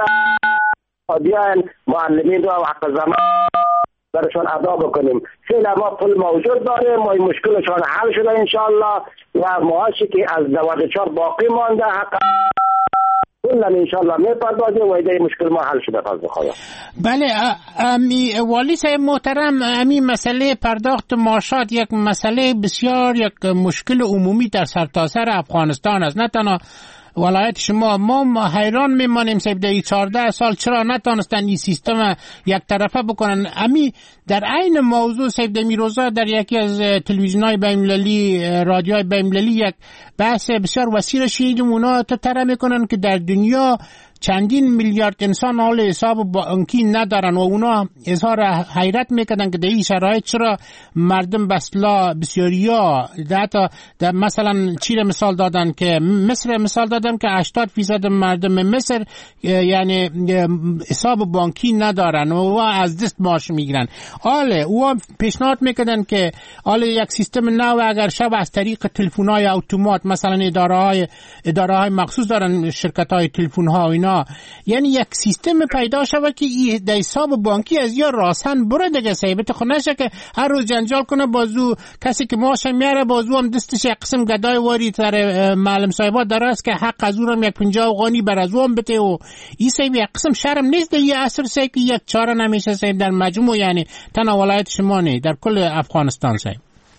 بیاین معلمین را و حق زمان برشان ادا بکنیم. فعلا ما پول موجود داریم و این مشکلشان حل شده انشاءالله و معاشی که از 94 باقی مانده حق کلا انشاءالله میپردازیم و ایده مشکل ما حل شده فضل خدا. بله والی صاحب محترم، همین مسئله پرداخت معاشات یک مسئله بسیار یک مشکل عمومی در سرتاسر افغانستان است، نه تنها ولایت شما. ما حیران میمانیم سیبده 14 سال چرا نتانستن این سیستم یک طرفه بکنن. امی در عین موضوع سیبده میروزا در یکی از تلویزیون‌های بین‌المللی، رادیوهای بین‌المللی یک بحث بسیار وسیع را شنیدیم. اونا تطرح میکنن که در دنیا چندین میلیارد انسان حال حساب بانکی ندارن و اونا اظهار حیرت میکنن که در این شرایط چرا مردم بسلا بسیاریا در مثلا چیره مثال دادن که مصر مثال دادن که 80% مردم مصر یعنی حساب بانکی ندارن و از دست معاش میگیرن. حالا او پیشنهاد میکنن که حالا یک سیستم نو اگر شب از طریق تلفن‌های اتومات مثلا اداره های مخصوص دارن شرکت‌های تلفن‌ها و اینا، یعنی یک سیستم پیدا شود که در حساب بانکی از یا راسن بره دیگه صاحبت خود نشه که هر روز جنجال کنه بازو کسی که معاش میاره بازو هم دستش یک قسم گدای واری تر معلم صاحبات دراست که حق از اون هم یک 50 افغانی بر از اون بده و این صاحب یک قسم شرم نیست یه اثر صاحب که یک چاره نمیشه صاحب در مجموع، یعنی تنها ولایت شما نه در کل افغانستان صاحب.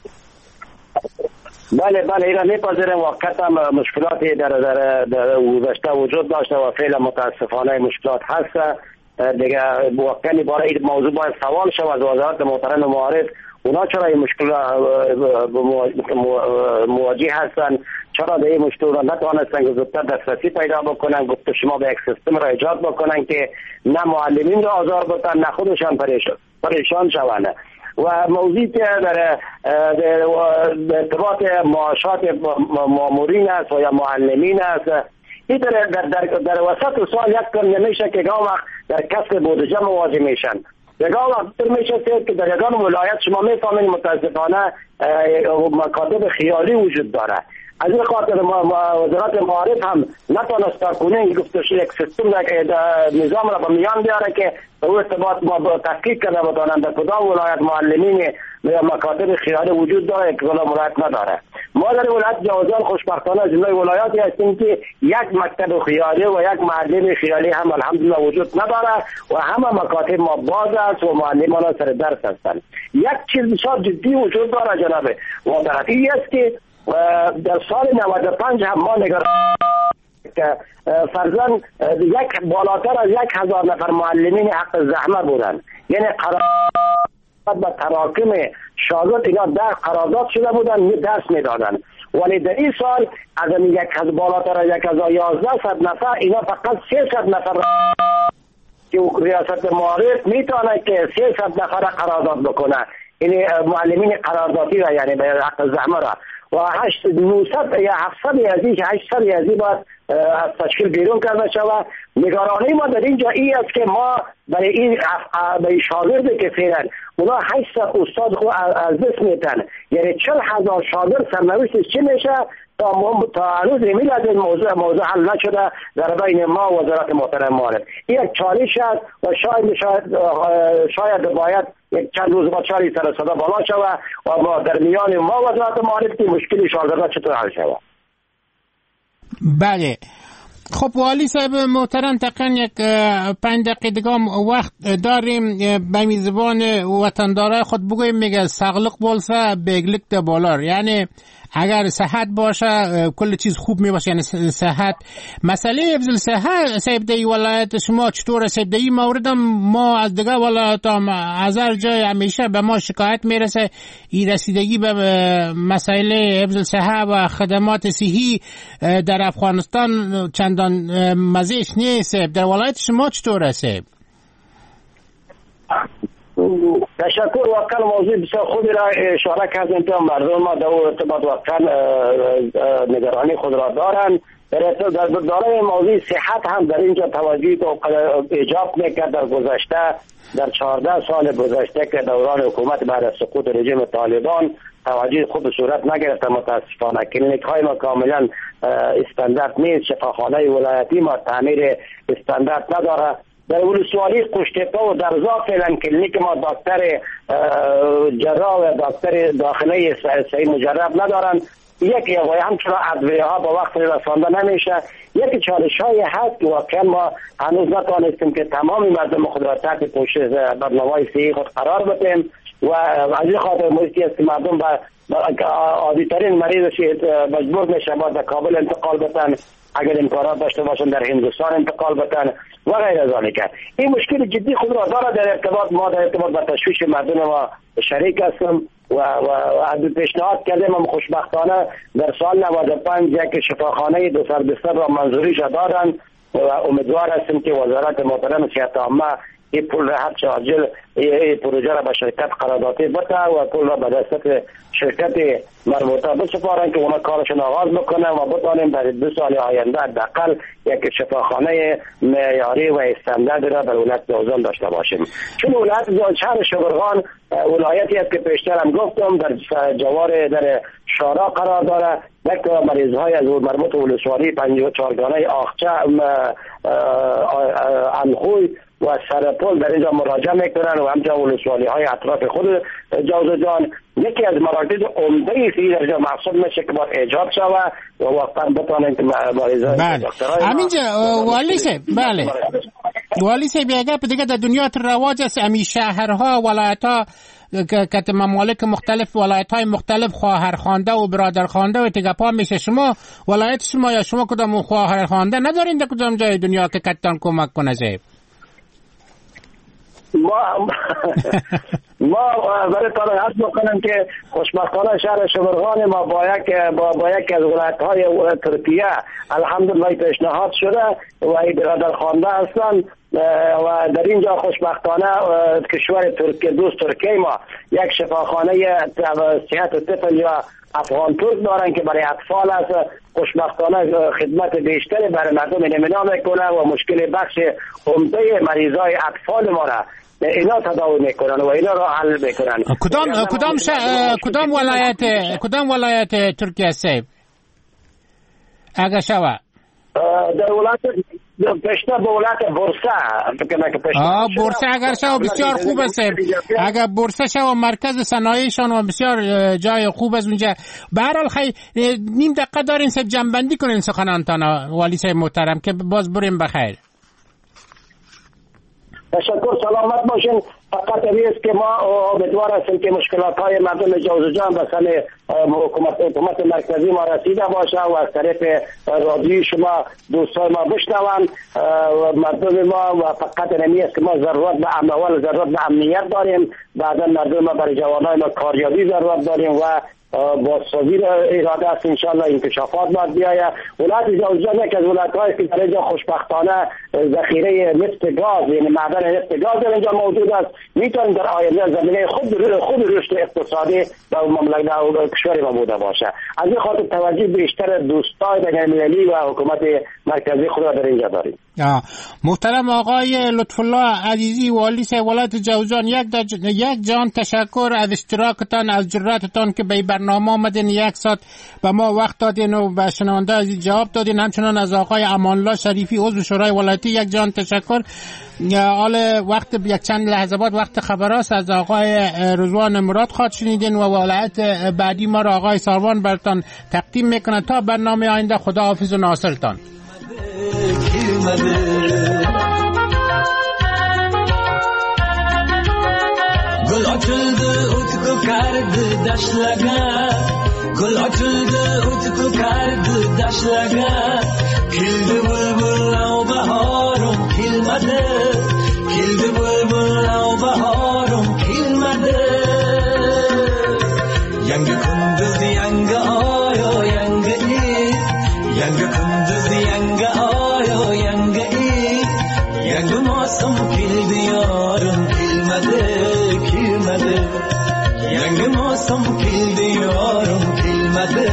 بله اینا میپذیرم واقعا مشکلاتی در گذشته وجود داشته و فعلا متاسفانه مشکلات هست دیگه. واقعا برای این موضوع باید سوال شود از وزارت محترم معارف اونا چرا این مشکل مواجه هستن، چرا به این مشکل را نتوانستن که زودتر دسترسی پیدا بکنن. گفت شما به یک سیستم را ایجاد بکنن که نه معلمین را آزار بدن نه خودشان پریشان شوند. و موضوعی که در ارتباط معاشات مامورین است و یا معلمین است، این در وسط سال یک کم نمیشه که گاه وقت در کسب بودجه مواجه میشن. گاه وقت میشه که در یگان ولایت شما میفهمین متاسفانه مکاتب خیالی وجود داره. از این خاطر وزارت معارف هم نتونست کنه گفتش یک سیستم نظام را به میان بیاره که او ارتباط ما تحقیق کرده بتانند در کدام ولایت معلمین یا مکاتب خیالی وجود داره که کدام ولایت نداره. ما در ولایت جوزجان خوشبختانه از جمله ولایاتی هستیم که یک مکتب خیالی و یک معلم خیالی هم الحمدلله وجود نداره و همه مکاتب ما باز است و معلمان سر درس هستند. یک چیز بسیار جدی وجود داره جناب محترم، این است که در سال 95 هم ما نگران که فرضاً یک بالاتر از 1000 نفر معلمین حق زحمه بودن، یعنی قرارداد با تراکم شاگرد اینا در قرارداد شده بودن درس میدادن، ولی در این سال از بالاتر از 1100 نفر اینا فقط 300 نفر که ریاست معارف میتونه که 300 نفر قرارداد بکنه، یعنی معلمین قراردادی را یعنی به حق زحمه را و 900 یا 700 یزی 800 یزی باید از تشکیل بیرون کرده شود. نگرانی ما در اینجا این است که ما برای این شاگردی که فعلا اونا 800 استاد خود از دست میتن، یعنی 40,000 شاگرد سرنوشتش چی میشه تا هنوز میلاد این موضوع حل نشده در بین ما و وزارت محترم معارف. این یک چالش است و شاید باید یک چند روز با چاری سر صدا بالا شود و ما در میان ما و وزارت معارف که مشکلی شاگردان چطور حل شود. بله خب والی صاحب محترم تقریبا یک 5 دقیقه دیگه وقت داریم. به زبان وطندارای خود بگویم میگه سغلق بولسا بگلک ده بولار، یعنی اگر صحت باشه کل چیز خوب می باشه، یعنی صحت. مسئله افضل صحت سیبدهی ولایت شما چطور سیبدهی مورد ما از دیگه ولایت هم از هر جای همیشه به ما شکایت میرسه این رسیدگی به مسئله افضل صحت و خدمات صحی در افغانستان چندان مزیش نیست. در ولایت شما چطور است؟ تشکر. واقعا موضوع بسیار خوبی را اشاره کردیم که مردم ما در ارتباط واقعا نگرانی خود را دارند. در دارای موضوع صحت هم در اینجا توجهی ایجاب میکرد. در گذشته در 14 سال گذشته که دوران حکومت بعد از سقوط رژیم طالبان توجه خوب صورت نگرفت. متاسفانه کلینیک های ما کاملا استاندارد نیست. شفاخانه ولایتی ما تعمیر استاندارد نداره. در ولسوالی قشتیپه و درزا فعلا کلینیک ما دکتر جراح و دکتر داخلی صحیح مجرب ندارن. یکی و همچنان ادویه ها با وقت رسانده نمیشه. یکی چالش های هست که واقعا ما هنوز نتوانستیم که تمامی مردم خود را تحت پوشش برنامه‌های صحی خود قرار بدیم و از این خاطر موضوعی است که مردم با عادی‌ترین مریضش مجبور میشه با در کابل انتقال بدن، اگر امکانات داشته باشن در هندوستان انتقال بدن و غیر ذالک. این مشکل جدی خود را داره. در ارتباط با تشویش مردم ما شریک هستم و پیشنهاد کردیم. هم خوشبختانه در سال 95 یک شفاخانه دو سر بستر را منظوری دادن و امیدوار هستیم که وزارت محترم صحت عامه این پول را هر چه عاجل این پروژه را به شرکت قراردادی بده و پول را به دست شرکت مربوطه بسپارن که اونا کارشون آغاز بکنن و بتانیم در 2 سال آینده حداقل یک شفاخانه معیاری و استاندارد را در ولایت جوزجان داشته باشیم. چون ولایت شهر شبرغان ولایتی است که پیشتر هم گفتم در جوار در شارع قرار داره. یک مریض های از مربوط ولسوالی 54 گانه آخچه انخوی و سرپل در اینجا مراجعه میکنن و همچنان ولسوالی های اطراف خود جوزجان یکی از مراکز عمده ای در اینجا محسوب میشه که باید ایجاد شود و واقعا بتانن که مریضای دکترای همینجا بله والی صاحب اگر دیگه در دنیا رواج است امی شهرها ولایت‌ها که ممالک مختلف ولایت‌های مختلف خواهرخوانده و برادرخوانده و تگپا میشه. شما ولایت شما یا شما کدام خواهرخوانده ندارین در کدام جای دنیا که کتان کمک کنه زیب؟ ما برای طالب عرض بکنم که خوشبختانه شهر شبرغان ما با یک از ولایت‌های ترکیه الحمدلله پیشنهاد شده و این برادرخوانده هستند و در اینجا خوشبختانه کشور ترکیه دوست ترکیه ما یک شفاخانه صحت طفل یا افغان ترک دارن که برای اطفال است. خوشبختانه خدمت بیشتری برای مردم نمونه میکنه و مشکل بخش عمده مریضای اطفال ما را اینا تداوی میکنن و اینا را حل میکنن. کدام ولایت ترکیه سیب اگر شوه؟ در ولایت پیشتر به ولایت بورسه اگر شو بسیار خوب است. اگر بورسه شو مرکز صنایعشان و بسیار جای خوب است اونجا. به هر حال نیم دقیقه دارین سب جنبندی کنین سخنانتان والی صاحب محترم که باز بریم بخیر. تشکر. سلامت باشین. فقط است که ما امیدوار هستیم که مشکلات های مردم جوزجان به سن حکومت مرکزی ما رسیده باشه و از طریق رادیوی شما دوستان ما بشنوند مردم ما و فقط نمی است که ما ضرورت به امنیت داریم. بعدا مردم ما برای جوانای ما کاریابی ضرورت داریم و بازسازی اراده است انشاءالله انکشافات باید بیاید. ولایت جوزجان یک از ولایت‌هایی که در اینجا خوشبختانه ذخیره نفت گاز یعنی معدن نفت گاز در اینجا موجود است. میتونیم در آینده زمینه خود رشد اقتصادی در مملکت و کشور ما بوده باشه. از این خاطر توجه بیشتر دوستای بین‌المللی و حکومت مرکزی خود را در اینجا داریم. محترم آقای لطف الله عزیزی والی صاحب ولایت جوزجان یک جان تشکر از اشتراکتان از جرأتتان که به برنامه آمدین. یک ساعت به ما وقت دادین و به شنونده عزیز جواب دادین. همچنان از آقای امان‌الله شریفی عضو شورای ولایتی یک جان تشکر. حال وقت یک چند لحظه بعد وقت خبراست از آقای رضوان مراد خواهد شنیدین و ولایت بعدی ما را آقای ساروان برتان تقدیم میکنه. تا برنامه آینده خدا حافظ و ناصرتان. Gül açıldı utku kardı daşlaga Gül açıldı utku kardı daşlaga Kildi bülbül av baharım kilmedi Kildi bülbül av baharım kilmedi Yangi kunduz yangi ayo yangi it Yangi kunduz yangi ayo yangi it Yangi masum kildi yarım kilmedi olmasam kildi yorum kilmadi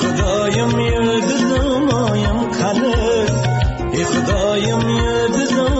خدایم یلدزم